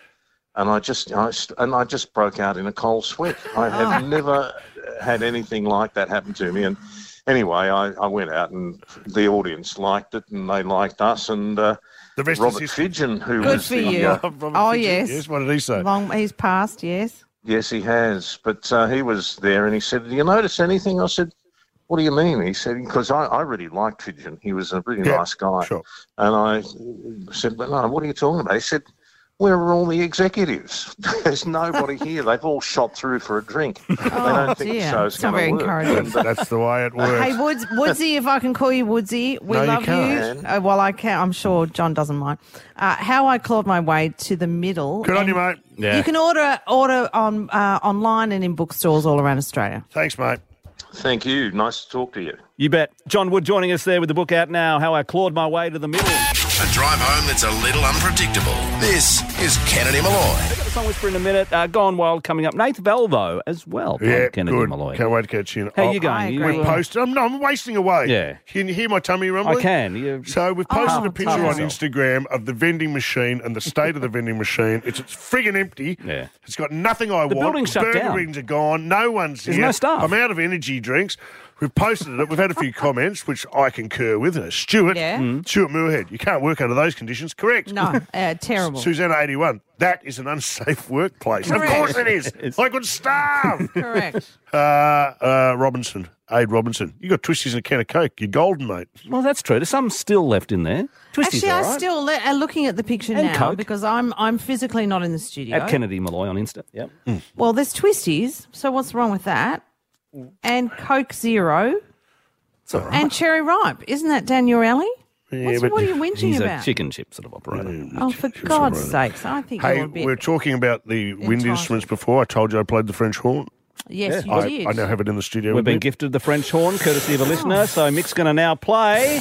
I just broke out in a cold sweat. I have never had anything like that happen to me. And anyway, I went out, and the audience liked it, and they liked us, and Robert Fidgen, who Good was for you. Oh, yes. Yes, what did he say? He's passed, yes. Yes, he has. But he was there and he said, do you notice anything? I said, what do you mean? He said, because I really liked Fidgen. He was a really nice guy. Sure. And I said, but no, what are you talking about? He said, where are all the executives? There's nobody here. They've all shot through for a drink. They don't think the show's It's not going very to work. encouraging. That's the way it works. Hey, Woodsy, if I can call you Woodsy, we No, you love you. can't. Well, I can. I'm sure John doesn't mind. How I Clawed My Way to the Middle. Good on you, mate. You can order on online and in bookstores all around Australia. Thanks, mate. Thank you. Nice to talk to you. You bet. John Wood joining us there with the book out now, How I Clawed My Way to the Middle. A drive home that's a little unpredictable. This is Kennedy Malloy. I've got a song whisper in a minute. Gone Wild coming up. Nath Velvo as well. Yeah, Kennedy good. Malloy. Can't wait to catch you. How you going? We've posted. I'm wasting away. Yeah. Can you hear my tummy rumbling? I can. So we've posted a picture on yourself. Instagram of the vending machine and the state of the vending machine. It's friggin' empty. Yeah. It's got nothing I want. building's shut Burger down. rings are gone. No one's There's here. no staff. I'm out of energy drinks. We've posted it. We've had a few comments, which I concur with. Stuart Moorhead, you can't work under those conditions. Correct. No, terrible. Susanna 81, that is an unsafe workplace. Correct. Of course it is. I could starve. Correct. Robinson, Aid Robinson, you got twisties and a can of Coke. You're golden, mate. Well, that's true. There's some still left in there. Twisties Actually, all I right. still looking at the picture And now Coke. because I'm physically not in the studio. At Kennedy Malloy on Insta. Yep. Well, there's twisties, so what's wrong with that? And Coke Zero. It's all right. And Cherry Ripe. Isn't that down your alley? What are you whinging He's about? a chicken chip sort of operator. Oh, for God's sakes. I think Hey, you're a bit... we were talking about the wind entitled. instruments before. I told you I played the French horn. Yes, you I, did. I now have it in the studio. We've with been me. gifted the French horn, courtesy of a listener, so Mick's going to now play.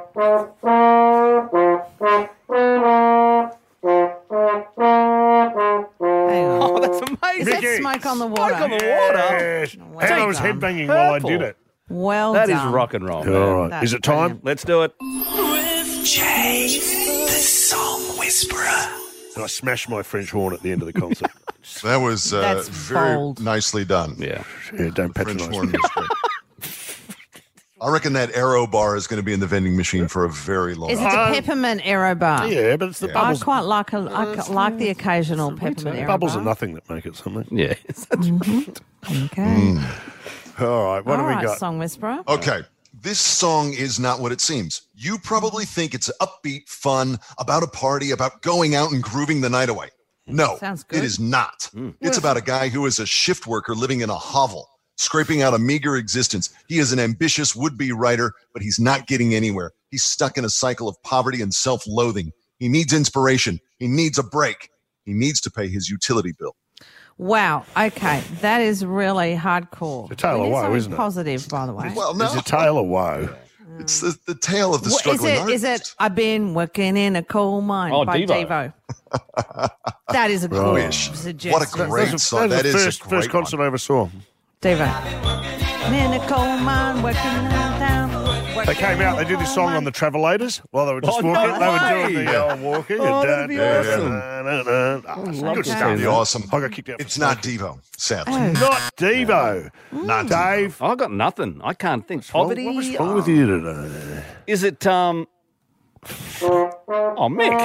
Oh, that's amazing. Is that Mickey. Smoke on the Water? Smoke on the water. Yes. Well And I was done. headbanging while I Purple. did it. Well That is done. rock and roll. All right. That's Is it time? brilliant. Let's do it. Jay, the song whisperer. And I smashed my French horn at the end of the concert. That was That's very bold. nicely done. Yeah. Yeah, don't French patronise horn me. was great. I reckon that Aero bar is going to be in the vending machine for a very long Is it time. the peppermint aero bar? Yeah, but it's the I bubbles. quite like the occasional peppermint aero Bubbles bar. are nothing that make it something. Yeah. Okay. All right, what All have we right, got? Song Whisperer. Okay. This song is not what it seems. You probably think it's upbeat, fun, about a party, about going out and grooving the night away. No, Sounds good. it is not. It's about a guy who is a shift worker living in a hovel, scraping out a meager existence. He is an ambitious would-be writer, but he's not getting anywhere. He's stuck in a cycle of poverty and self-loathing. He needs inspiration. He needs a break. He needs to pay his utility bill. Wow. Okay, that is really hardcore. It's a tale of woe, something isn't it? Positive, by the way. Well, no, It's a tale of woe. it's the tale of the What, struggling is artist. it? I've been working in a coal mine Oh, by Devo. Devo. That is a I good wish. suggestion. What a great song. That is the a great first concert one. I ever saw. Devo. In a coal mine, working down. They came out, they did this song on the Travelators while they were just Oh, walking. no They were way. doing the walking. Oh, and that'd be awesome. love Good to stuff. see That'd be awesome. I got kicked out. It's not Devo, sadly. Oh. Not Devo. Not Dave. I got nothing. I can't think. Poverty. What was wrong with you today? Is it Oh, Mick.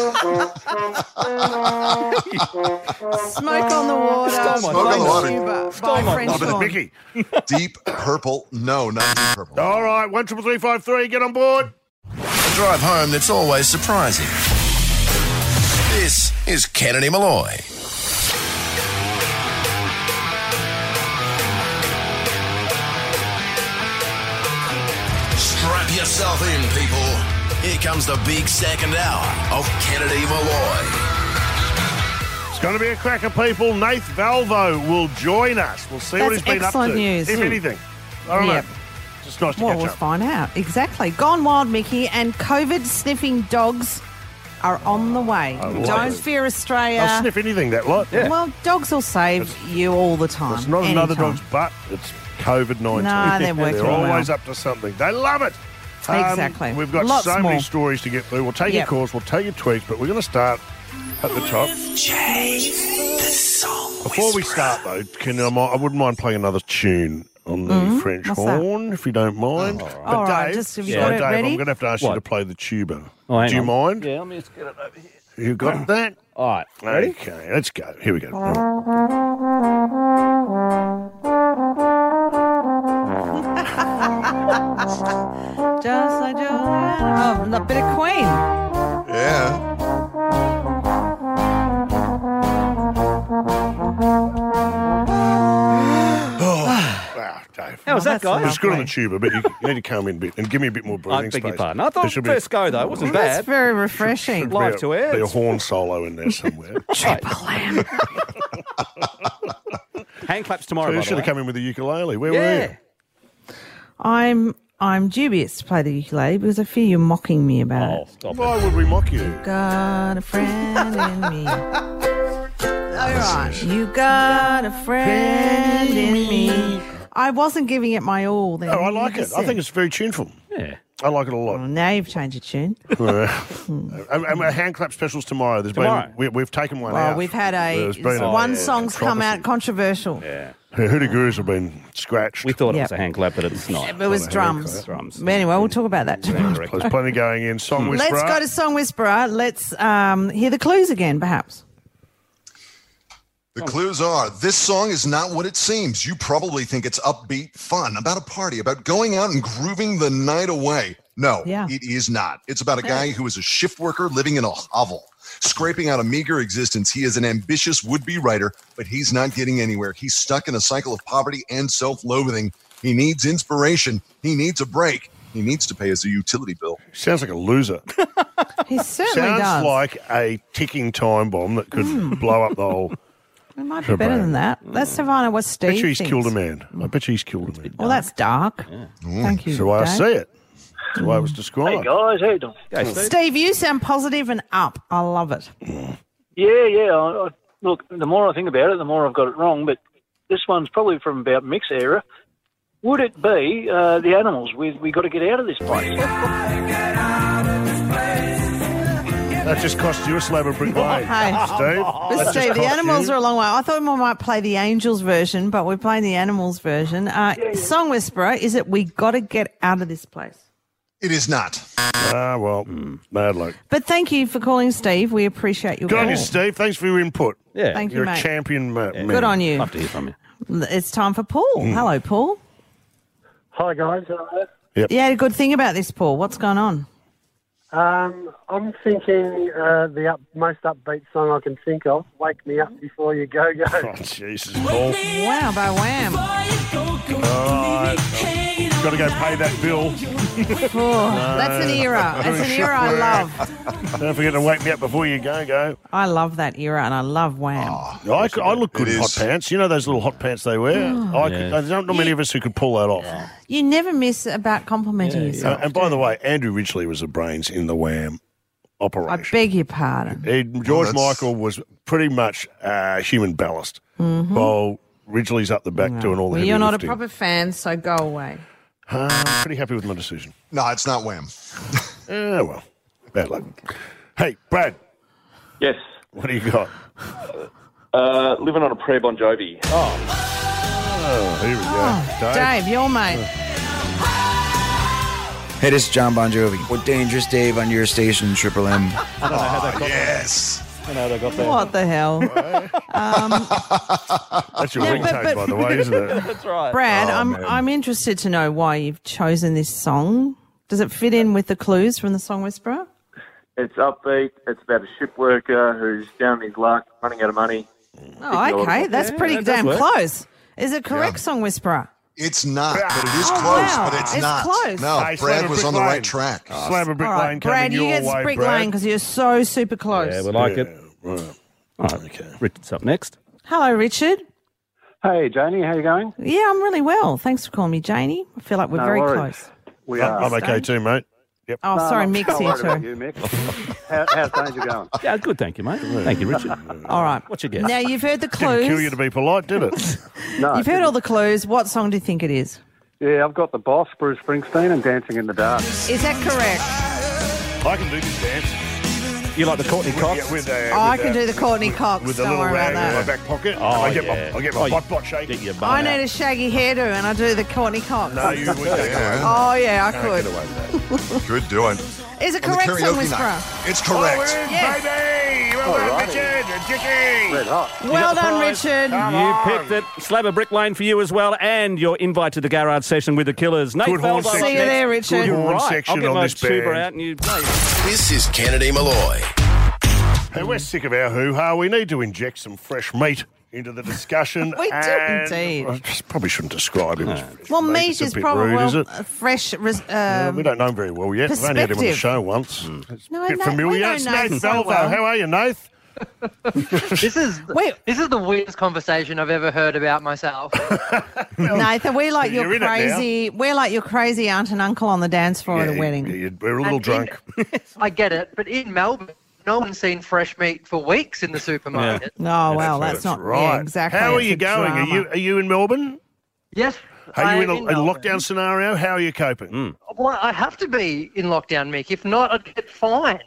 Smoke on the Water. Stole my Smoke on the thunder. Water. Tuba Stole by my French Oh, horn. Mickey. Deep Purple. No, not Deep Purple. All right, 13353, get on board. A drive home that's always surprising. This is Kennedy Malloy. Strap yourself in, people. Here comes the big second hour of Kennedy Malloy. It's going to be a cracker, people. Nath Valvo will join us. We'll see what That's he's been up excellent to. news. If anything. I don't Yep. know. Just nice to Well, catch we'll up. find out. Exactly. Gone Wild, Mickey, and COVID-sniffing dogs are on the way. love Don't it. fear, Australia. I'll sniff anything, that lot. Yeah. Well, dogs will save you all the time. It's not another anytime. dog's butt. It's COVID-19. No, they're working They're always well. up to something. They love it. Exactly. We've got Lots so more. many stories to get through. We'll take your Yep. calls. We'll take your tweets, but we're going to start at the top. Jay, the song Before we start, though, I wouldn't mind playing another tune on the French What's that? horn, if you don't mind. But All right, Dave, just have you got Dave, it ready? I'm going to have to ask you What? to play the tuba. Oh, hang Do you on. mind? Yeah, let me just get it over here. You got that? All right. Ready? Okay, let's go. Here we go. Just like Juliana. Oh, a bit of Queen. Yeah. Wow, Dave. How was that, that's guys? It's good on the lovely. tuba, but you need to come in a bit and give me a bit more I breathing beg your space. pardon. I There thought should be- first go, though. It wasn't That's bad. very refreshing. be Live a- to air. Be a horn solo in there somewhere. Lamb. Hand claps tomorrow, You by should the have way. come in with the ukulele. Where were Yeah. you? I'm dubious to play the ukulele because I fear you're mocking me about Oh, it. stop it. Why would we mock you? Got a friend in me. All right. You got a friend in me. I wasn't giving it my all then. Oh, I You like it. just I said. think it's very tuneful. Yeah. I like it a lot. Well, now you've changed your tune. And our hand clap specials tomorrow. Tomorrow. We've taken one Well, out. we've had There's been one song's come out controversy. controversial. Yeah. Hoodoo Gurus have been scratched. We thought it Yep. was a hand clap, but it's not. It was drums. Drums. But anyway, we'll talk about that tomorrow. There's plenty going in. Song Whisperer. Let's go to Song Whisperer. Let's hear the clues again, perhaps. The clues are, this song is not what it seems. You probably think it's upbeat, fun, about a party, about going out and grooving the night away. No, Yeah. it is not. It's about a guy who is a shift worker living in a hovel, scraping out a meager existence. He is an ambitious would-be writer, but he's not getting anywhere. He's stuck in a cycle of poverty and self-loathing. He needs inspiration. He needs a break. He needs to pay his utility bill. Sounds like a loser. He certainly Sounds does. like a ticking time bomb that could blow up the whole. It might be better than that. Let's Savannah, what Steve I bet you he's thinks. killed a man. I bet you he's killed a man. Well, that's dark. Thank you, That's the way I Dave. see it. That's the way it was described. Hey guys, how you doing? Steve, you sound positive and up. I love it. Yeah. Look, the more I think about it, the more I've got it wrong. But this one's probably from about Mick's era. Would it be the animals? We got to get out of this place. That just cost you a slab of brick lane, Hey. Steve. But That just Steve, the cost animals you. are a long way. I thought we might play the Angels version, but we're playing the Animals version. Song Whisperer, is it we got to get out of this place? It is not. Bad luck. But thank you for calling, Steve. We appreciate your Good call. on you, Steve. Thanks for your input. Yeah. Thank you, You're mate. a champion, man. Good on you. Love to hear from you. It's time for Paul. Hello, Paul. Hi, guys. Yep. You had a good thing about this, Paul. What's going on? I'm thinking the most upbeat song I can think of, Wake Me Up Before You Go Go. Oh, Jesus, Paul. Wow, by Wham. Got to go pay that bill. That's an era. It's an era I love. Don't forget to wake me up before you go. I love that era, and I love Wham. I look good in hot pants. You know those little hot pants they wear? There's not many of us who could pull that off. You never miss about complimenting yourself. And by the way, Andrew Ridgely was the brains in the Wham I operation. beg your pardon. George Michael was pretty much human ballast, while Ridgely's up the back doing all the Well, heavy you're not lifting. a proper fan, so go away. I'm pretty happy with my decision. No, it's not Wham. Well, bad luck. Hey, Brad. Yes. What do you got? Living on a prayer Bon Jovi. Oh, here we go. Dave, your mate. Hey, this is John Bon Jovi with Dangerous Dave on your station, Triple M. I don't know how that got Yes. there. I don't know how they got there. What the hell? That's your Yeah, ringtone, but- by the way, isn't it? That's right. Brad, I'm interested to know why you've chosen this song. Does it fit in with the clues from the Song Whisperer? It's upbeat. It's about a ship worker who's down on his luck, running out of money. Oh, okay. That's pretty that does damn work. close. Is it correct, Song Whisperer? It's not, but it is Oh, close, wow. but it's It's not. close. No, Hey, Brad Slam a was Brick on the Lane. right track. Slam a brick All lane right, coming Brad, you your get way, Brick Brad. Lane because you're so super close. Yeah, we like Yeah, it. right. All right. Okay. Richard's up next. Hello, Richard. Hey, Janie, how you going? Yeah, I'm really well. Thanks for calling me Janie. I feel like we're No very worries. close. We are. I'm okay too, mate. Yep. Oh, sorry, Mick's Don't here worry about too. you, Mick. How's things going? Yeah, good. Thank you, mate. Thank you, Richard. All right. What's your guess? Now, you've heard the Didn't kill you clues. to be polite, did it? No. You've heard all the clues. What song do you think it is? Yeah, I've got the boss, Bruce Springsteen, and Dancing in the Dark. Is that correct? I can do this dance. You like the Courtney Cox? I can do the Courtney Cox. With the Don't little worry rag about in my that. back pocket. Oh, I get yeah. my butt shaking. Get your bum I out. need a shaggy hairdo and I do the Courtney Cox. No, you wouldn't. Oh, yeah, I Can't could. get away with that. Good doing. Is it On the correct, Song karaoke Whisperer? night. It's correct. Oh, we're in, Yes. baby! Well done, righty. Richard and Dickie! Red hot. Well got the done, prize. Richard. Come You on. picked it. Slab a brick lane for you as well, and your invite to the garage session with the Killers. Nate Good horn Falbo up section. See you next. there, Richard. Good horn Right, section I'll get on my this tuba band. out and you. This is Kennedy Malloy. Hey, we're sick of our hoo-ha. We need to inject some fresh meat into the discussion. We do and indeed. I probably shouldn't describe him as fresh Well, meat. meat It's a is bit probably rude, is it? fresh. We don't know him very well yet. We've only had him on the perspective. show once. It's No, a bit no, familiar. we know It's Nathan Nath so Valvo. well. How are you, Nath? This is the weirdest conversation I've ever heard about myself. Nathan, we like your You're in it now. crazy. We're like your crazy aunt and uncle on the dance floor at a wedding. We're a little drunk. I get it, but in Melbourne, no one's seen fresh meat for weeks in the supermarket. No, well, that's not right. Yeah, exactly. How are It's you a going? drama. Are you in Melbourne? Yes. Are you in I'm a Melbourne. lockdown scenario? How are you coping? Well, I have to be in lockdown, Mick. If not, I'd get fined.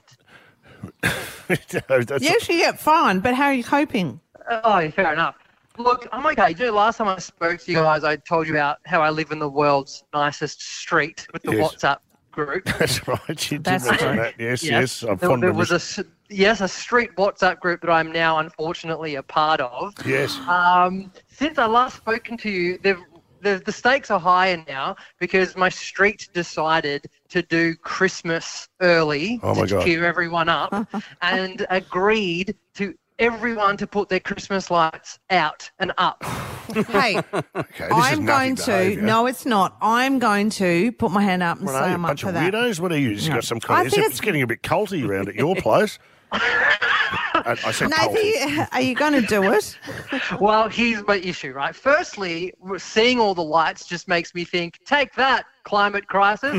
That's You actually get fined, but how are you coping? Oh, fair enough. Look, I'm okay. You know, last time I spoke to you guys, I told you about how I live in the world's nicest street with the Yes. WhatsApp group. That's right. You did That's mention right. that. Yes. I'm There, fond there of was this. a street WhatsApp group that I'm now unfortunately a part of. Yes. Since I last spoken to you, the stakes are higher now because my street decided to do Christmas early Oh, my to God. cheer everyone up and agreed to everyone to put their Christmas lights out and up. Hey, I'm going to. No, it's not. I'm going to put my hand up and say I'm up for that. A bunch of weirdos? What are you? You got some kind of, it's getting a bit culty around at your place. I said Nathan, are you going to do it? Well, here's my issue, right? Firstly, seeing all the lights just makes me think, take that, climate crisis.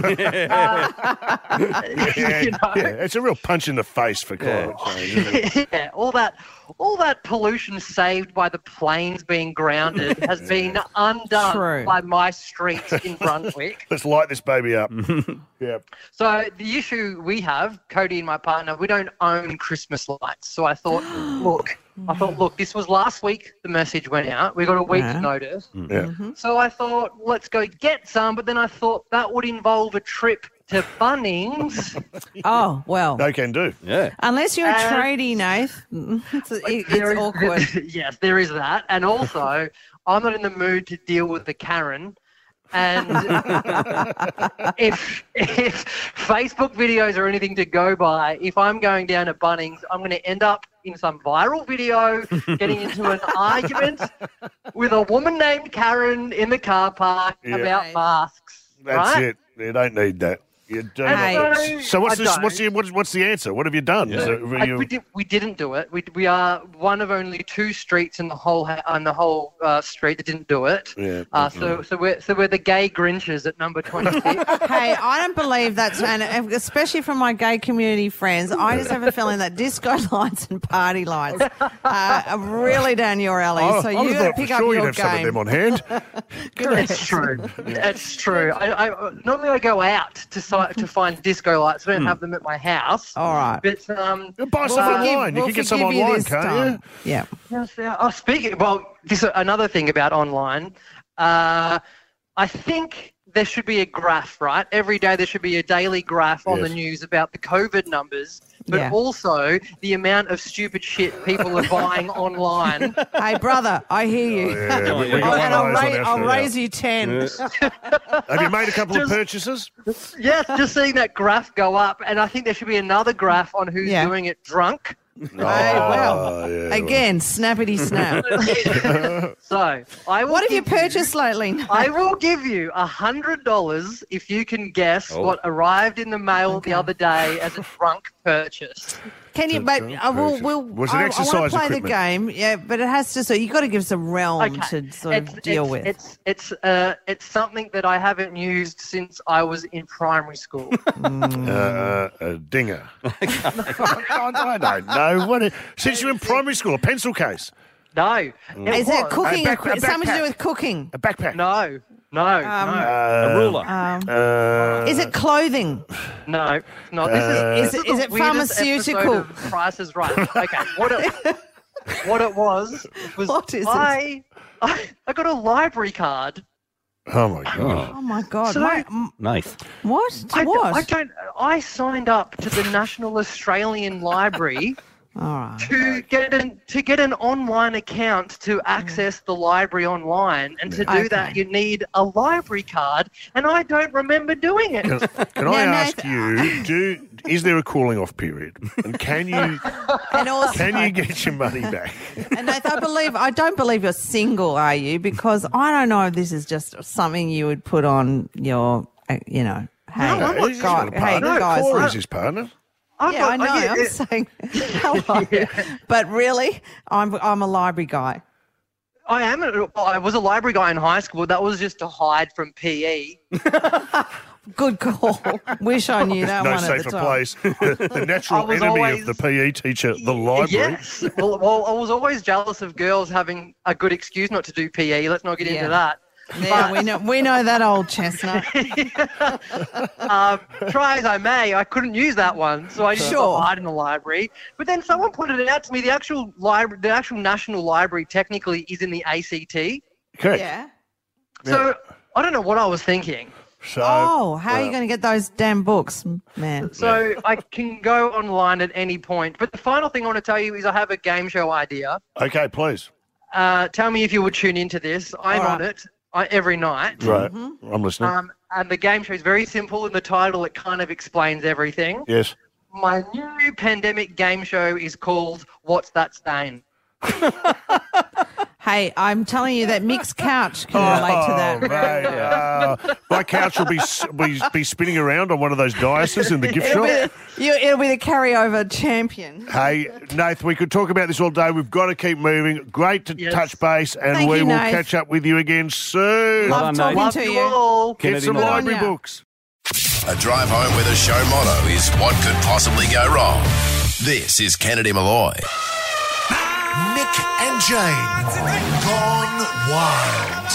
It's a real punch in the face for climate change, isn't it? Yeah, all that pollution saved by the planes being grounded has been undone by my streets in Brunswick. Let's light this baby up. Yeah. So the issue we have, Cody and my partner, we don't own Christmas lights. So I thought, look, this was last week the message went out. We got a week's notice. Yeah. So I thought, let's go get some. But then I thought that would involve a trip to Bunnings. Oh, well. They can do. Yeah. Unless you're a tradie, Nath. It's awkward. Yes, there is that. And also, I'm not in the mood to deal with the Karen. And if Facebook videos are anything to go by, if I'm going down to Bunnings, I'm going to end up in some viral video getting into an argument with a woman named Karen in the car park about masks. That's right? it. You don't need that. You don't. So what's this? What's the answer? What have you done? Yeah. We didn't do it. We are one of only 2 streets in the whole street that didn't do it. Yeah. So we're the gay Grinches at number 26. Hey, I don't believe that's, and especially from my gay community friends, I just have a feeling that disco lights and party lights are really down your alley. So you got to pick up your you'd have some of them on hand. It's true. It's true. I normally I go out to find disco lights. I don't have them at my house. All right. But buy some online. You can get some online, can't you? Yeah. Yes, yeah. Oh, this is another thing about online. I think there should be a graph, right? Every day there should be a daily graph on the news about the COVID numbers, but also the amount of stupid shit people are buying online. Hey, brother, I hear you. And I'll raise you 10. Yes. Have you made a couple of purchases? Yes, just seeing that graph go up, and I think there should be another graph on who's doing it drunk. Again, snappity snap. What have you purchased lately? I will give you $100 if you can guess what arrived in the mail the other day as a drunk purchase. Can you? But I want to play the game. Yeah, but it has to. So you got to give us a realm to sort of deal with. It's something that I haven't used since I was in primary school. A dinger. I don't know. Since you're in primary school, a pencil case. No. Is it cooking? Something to do with cooking? A backpack. No. A ruler. Is it clothing? No. This is it pharmaceutical? Price is Right. Okay. What it was what is I got a library card. Oh my god! Oh my god! So, nice. What? I signed up to the National Australian Library. To get an online account to access the library online, and to do that you need a library card, and I don't remember doing it. Can I ask you? Is there a cooling off period, and can you get your money back? And Nathan, I don't believe you're single, are you? Because I don't know if this is just something you would put on your, hey, guys, Corey's his partner. I know. I'm saying hello, but really, I'm a library guy. I am. I was a library guy in high school. That was just to hide from PE. Good call. Wish I knew that one at the time. No safer place. The natural enemy of the PE teacher, the library. Yes. Well, I was always jealous of girls having a good excuse not to do PE. Let's not get into that. Yeah, we know that old chestnut. Try as I may, I couldn't use that one, so I just got hide in the library. But then someone pointed it out to me. The actual National Library technically is in the ACT. Okay. Yeah. So I don't know what I was thinking. So, how are you going to get those damn books, man? So I can go online at any point. But the final thing I want to tell you is I have a game show idea. Okay, please. Tell me if you would tune into this. I'm on it. Every night. Right. I'm listening. And the game show is very simple. In the title, it kind of explains everything. Yes. My new pandemic game show is called What's That Stain? Hey, I'm telling you that Mick's couch can relate to that. Mate, my couch will be spinning around on one of those dioces in the gift shop. It'll be the carryover champion. Hey, Nath, we could talk about this all day. We've got to keep moving. Great to touch base, and Thank we you, will Nath. catch up with you again soon. Love talking to you. Get some library books. A drive home with a show motto is what could possibly go wrong. This is Kennedy Malloy. Mick and Jane gone wild.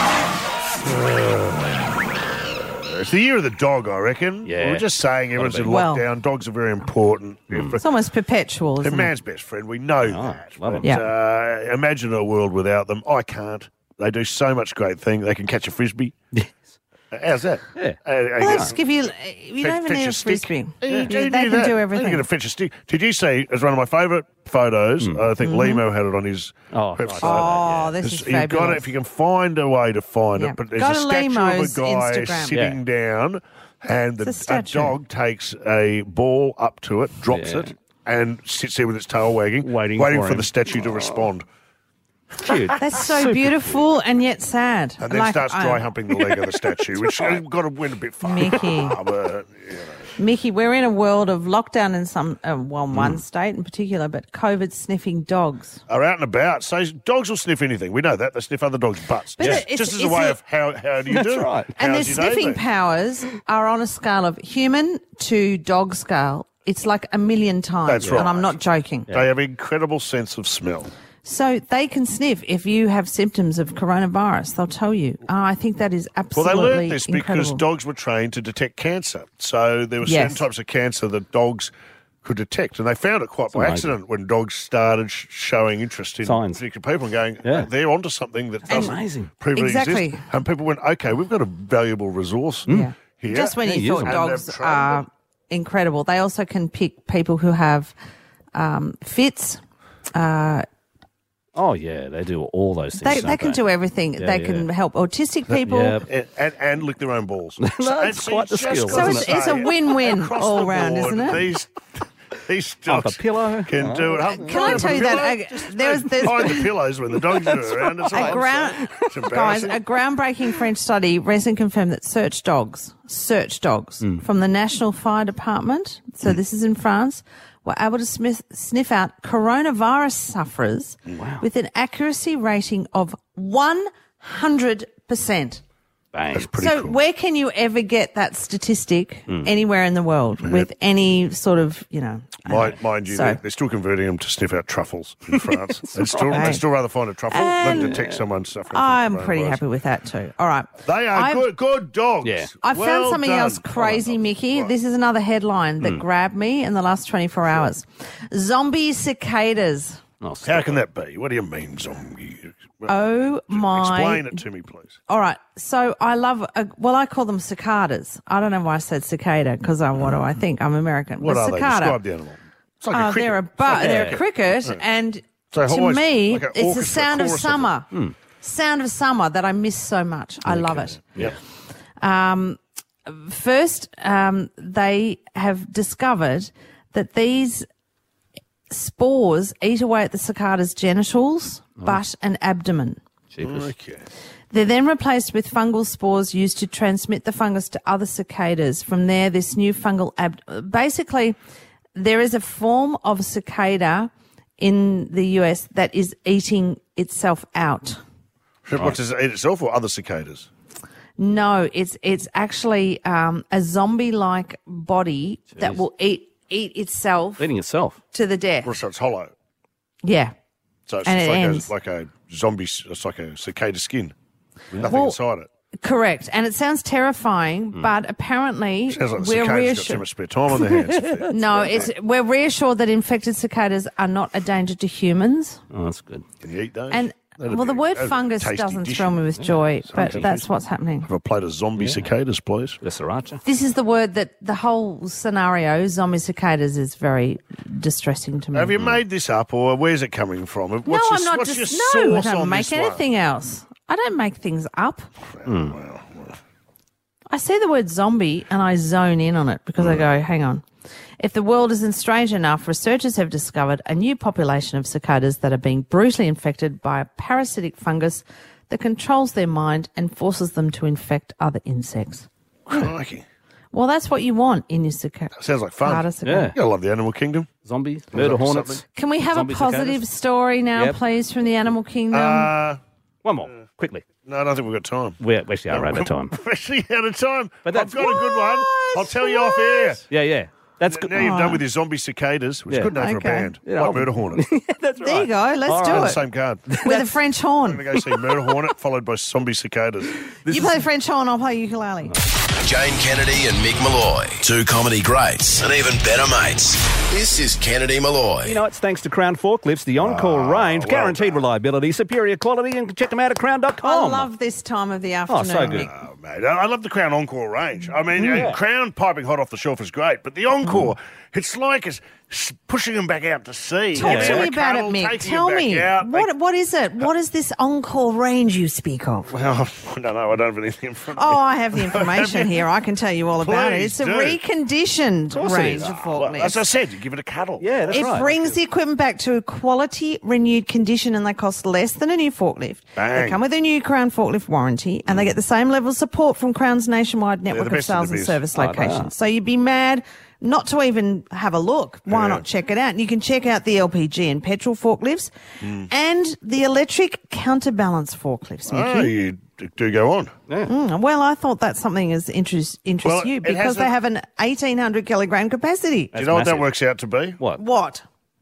It's the year of the dog, I reckon. Yeah. We're just saying everyone's in Well- lockdown. Dogs are very important. It's almost perpetual, They're isn't man's it? best friend. We know that. love But, it. imagine a world without them. I can't. They do so much great thing. They can catch a frisbee. How's that? Yeah. Well, let's give you... You don't even need a frisbee. They can do everything. They're going to fetch a stick. Did you see, as one of my favourite photos, I think Limo had it on his website. Oh, this is You've got fabulous. it, if you can find a way to find Yeah. it, but there's Go a to statue Limo's of a guy Instagram. sitting down, and It's a a statue. dog takes a ball up to it, drops Yeah. it, and sits there with its tail wagging, Waiting for for him. the statue to respond. Cute. That's so beautiful and yet sad. And then Like, starts I- dry humping the leg of the statue, which has got to win a bit far. Mickey. But, Mickey, we're in a world of lockdown in some, one state in particular, but COVID sniffing dogs. are out and about. So dogs will sniff anything. We know that. They sniff other dogs' butts. But it's- Just as a it's way a- of how do you do it? And their How's your day sniffing been? powers are on a scale of human to dog scale. It's like 1,000,000 times. That's right. And I'm not joking. They have an incredible sense of smell. So they can sniff if you have symptoms of coronavirus. They'll tell you. I think that is Well, absolutely they learned this because incredible. dogs were trained to detect cancer. So there were Yes. certain types of cancer that dogs could detect. And they found it quite by amazing. accident when dogs started showing interest in Signs. particular people and going, Yeah. they're onto something that doesn't amazing. previously Exactly. exist. And people went, okay, we've got a valuable resource Yeah. here. Just when you use thought them. And dogs they've trained are them. incredible, they also can pick people who have fits. Oh, yeah, they do all those things. They can do everything. Yeah, they yeah. can help autistic people. Yeah. And lick their own balls. That's quite the skill, So isn't it's a win-win across all the round, board, isn't it? These Hump dogs a pillow. can do it. Can I tell you that there's Hide the pillows when the dogs are around. It's a ground, it's guys, embarrassing. a groundbreaking French study recently confirmed that search dogs from the National Fire Department, so this is in France, were able to sniff out coronavirus sufferers with an accuracy rating of 100%. Bang. That's pretty So cool. where can you ever get that statistic anywhere in the world with any sort of, Mind you, So- they're still converting them to sniff out truffles in France. They'd still rather find a truffle than And detect someone suffering from I'm pretty coronavirus. happy with that too. All right. They are good dogs. Yeah. I Well found something done. else crazy, Mickey. This is another headline that grabbed me in the last 24 hours. Zombie cicadas. How can that be? What do you mean, zombie? Oh, my. Explain it to me, please. All right. So I love, I call them cicadas. I don't know why I said cicada because what do I think? I'm American. What But are they? cicada. Describe the animal. It's like a cricket. They're a cricket, and So to almost me, like an it's the orchestra sound of chorus of summer. Sound of summer that I miss so much. I love it. Yep. First, they have discovered that these spores eat away at the cicada's genitals, butt, and abdomen. Okay. They're then replaced with fungal spores used to transmit the fungus to other cicadas. From there, this new fungal basically, there is a form of cicada in the US that is eating itself out. What does it eat itself or other cicadas? No, it's actually a zombie-like body that will eat itself Eating itself. to the death. Well, so it's hollow. Yeah. So it's And just it ends. like a zombie, it's like a cicada skin. Nothing Well, inside it. Correct. And it sounds terrifying, but apparently Sounds like the we're cicadas got too reassured. much spare time on their hands. No, we're reassured that infected cicadas are not a danger to humans. Oh, that's good. Can you eat those? And That'd well, the be- word that'd be fungus tasty doesn't dish. thrill me with joy, but Something. that's what's happening. Have a plate of zombie cicadas, please. The sriracha. This is the word that the whole scenario, zombie cicadas, is very distressing to me. Have you made this up, or where's it coming from? What's no, your, I'm not what's just. your No, I source don't on make this one? anything else. I don't make things up. Well, I I see the word zombie and I zone in on it because I go, hang on. If the world isn't strange enough, researchers have discovered a new population of cicadas that are being brutally infected by a parasitic fungus that controls their mind and forces them to infect other insects. Crikey. Well, that's what you want in your cicada. Sounds like fun. Cicada. I love the animal kingdom. Zombies, murder hornets. Can we have zombie a positive cicadas. story now, Yep. please, from the animal kingdom? One more, quickly. No, I don't think we've got time. We're actually out of time. We're actually out of time. But I've that's- got a good one. I'll tell you off air. Yeah. That's good. Now you've done with your zombie cicadas, which is Yeah. a good name for a Okay. band. Yeah, like Murder Hornet. That's There you go. Let's On do the it. same card. With a French horn. I'm going to go see Murder Hornet followed by zombie cicadas. You play French horn, I'll play ukulele. Jane Kennedy and Mick Malloy, two comedy greats and even better mates. This is Kennedy Malloy. You know, it's thanks to Crown Forklifts, the Encore range, guaranteed reliability, superior quality, and check them out at crown.com. I love this time of the afternoon. so good. Nick. Oh, mate, I love the Crown Encore range. I mean, Yeah. Crown piping hot off the shelf is great, but the Encore, it's like it's pushing them back out to sea. Talk to Yeah. me about it, Cuddle, Mick. taking Tell them back me, out. what is it? What is this Encore range you speak of? Well, I don't know. I don't have anything in front of Oh, me. I have the information here. I can tell you all about it. Please It's a do. reconditioned course it range is. of Well, forklifts. as I said, you give it a cuddle. Yeah, that's It right. brings the equipment back to a quality, renewed condition, and they cost less than a new forklift. Bang. They come with a new Crown forklift warranty, and they get the same level of support from Crown's nationwide network of best in the sales and biz. service Oh, they are. locations. So you'd be mad not to even have a look. Why Yeah. not check it out? And you can check out the LPG and petrol forklifts and the electric counterbalance forklifts, Oh, Mickey. you do go on. Well, I thought that's something that interests Well, you it because has they a- have an 1,800 kilogram capacity. Do you know what that massive. works out to be? What?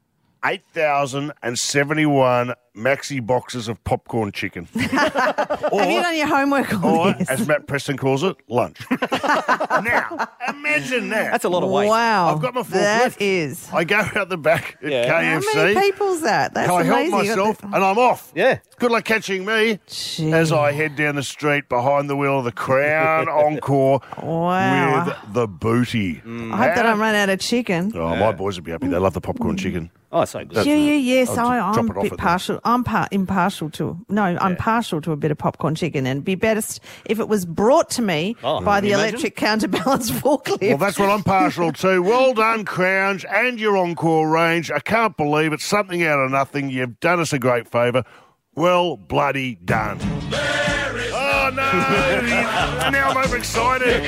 8,071 maxi boxes of popcorn chicken. Have you done your homework on Or, this? as Matt Preston calls it, lunch. Now, imagine that. That's a lot of weight. Wow. I've got my That forklift. is. I go out the back at Yeah. KFC. How many people's that? That's I help amazing. You got myself, the- and I'm off. Yeah. Good luck catching me Gee. as I head down the street behind the wheel of the Crown Encore Wow. with the booty. I hope they don't run out of chicken. Oh, my boys would be happy. They love the popcorn chicken. Oh, so good. That's- Yes, I'll I'm drop a it off bit at them. partial. I'm impartial to. No, I'm partial to a bit of popcorn chicken, and it'd be best if it was brought to me by can the you electric counterbalance forklift. Well, that's what I'm partial to. Well done, Crowns, and your Encore range. I can't believe it's something out of nothing. You've done us a great favour. Well, bloody done. Oh, no. Now I'm overexcited.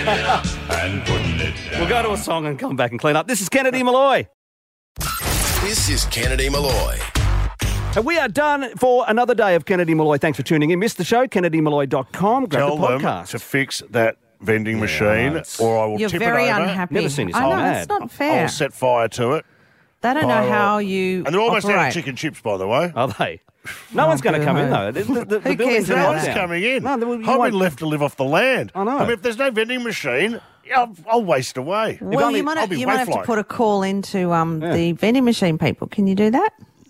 We'll go to a song and come back and clean up. This is Kennedy Malloy. This is Kennedy Malloy. And we are done for another day of Kennedy Malloy. Thanks for tuning in. Missed the show? KennedyMalloy.com. Grab Tell the them podcast. to fix that vending machine or I will You're tip very it over. unhappy. Never seen his I whole know, ad. it's not I fair. will set fire to it. They don't know I will- how you And they're almost out operate. of chicken chips, by the way. Are they? No one's going to come in, though. The Who building's cares in about One's that? lockdown. coming in. No, you I've won't- been left to live off the land. I know. I mean, if there's no vending machine, I'll waste away. Well, only- you might, I'll be you might have to wayflying. put a call into the vending machine people. Can you do that?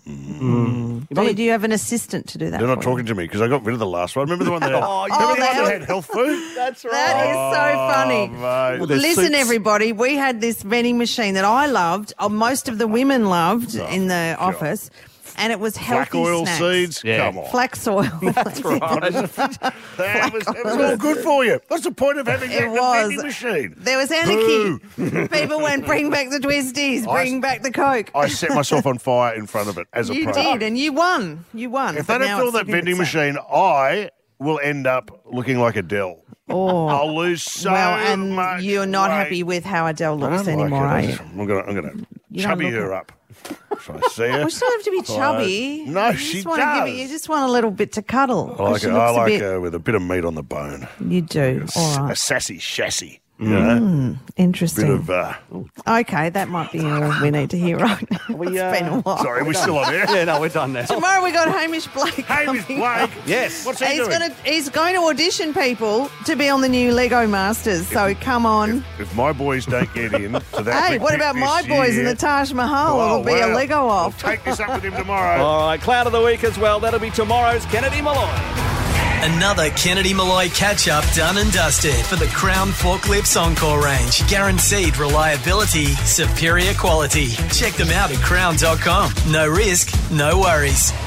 Do you have an assistant to do that? They're not for you? talking to me because I got rid of the last one. Remember the one that had, remember the they one that have- had health food? That's right. That is so funny. Mate. there's Listen, suits. everybody, we had this vending machine that I loved, most of the women loved in the office, and it was healthy Black oil snacks. seeds? Yeah. Come on. Flax oil. That was all good for you. What's the point of having It that was. vending machine? There was anarchy. People went, bring back the twisties, bring back the Coke. I set myself on fire in front of it as a You pro. did, and you won. You won. If But they now don't fill it's that looking vending at the same. machine, I will end up looking like Adele. Oh. I'll lose so Well, and much you're not weight. happy with how Adele I looks don't like anymore, it. are you? I'm gonna You don't chubby look her it. up. Shall I see her? Well, she doesn't have to be chubby. No, You she just wanna give does. it- you just want a little bit to cuddle. I like She her. looks I a like bit- her with a bit of meat on the bone. You do. All A right. sassy chassis. You know? Interesting. Bit of. Okay, that might be all we need to hear right now. It's been a while. Sorry, we're still on air. Yeah, no, we're done now. Tomorrow we got Hamish Blake. Hamish coming Blake. up. Yes. What's he He's doing? going to audition people to be on the new Lego Masters. So come on. If my boys don't get in to that Hey, big what bit about this my boys in year- the Taj Mahal? Oh, It'll be a wow. Lego I'll off. take this up with him tomorrow. All right, Cloud of the Week as well. That'll be tomorrow's Kennedy Malloy. Another Kennedy Malloy catch-up done and dusted for the Crown Forklifts Encore range. Guaranteed reliability, superior quality. Check them out at crown.com. No risk, no worries.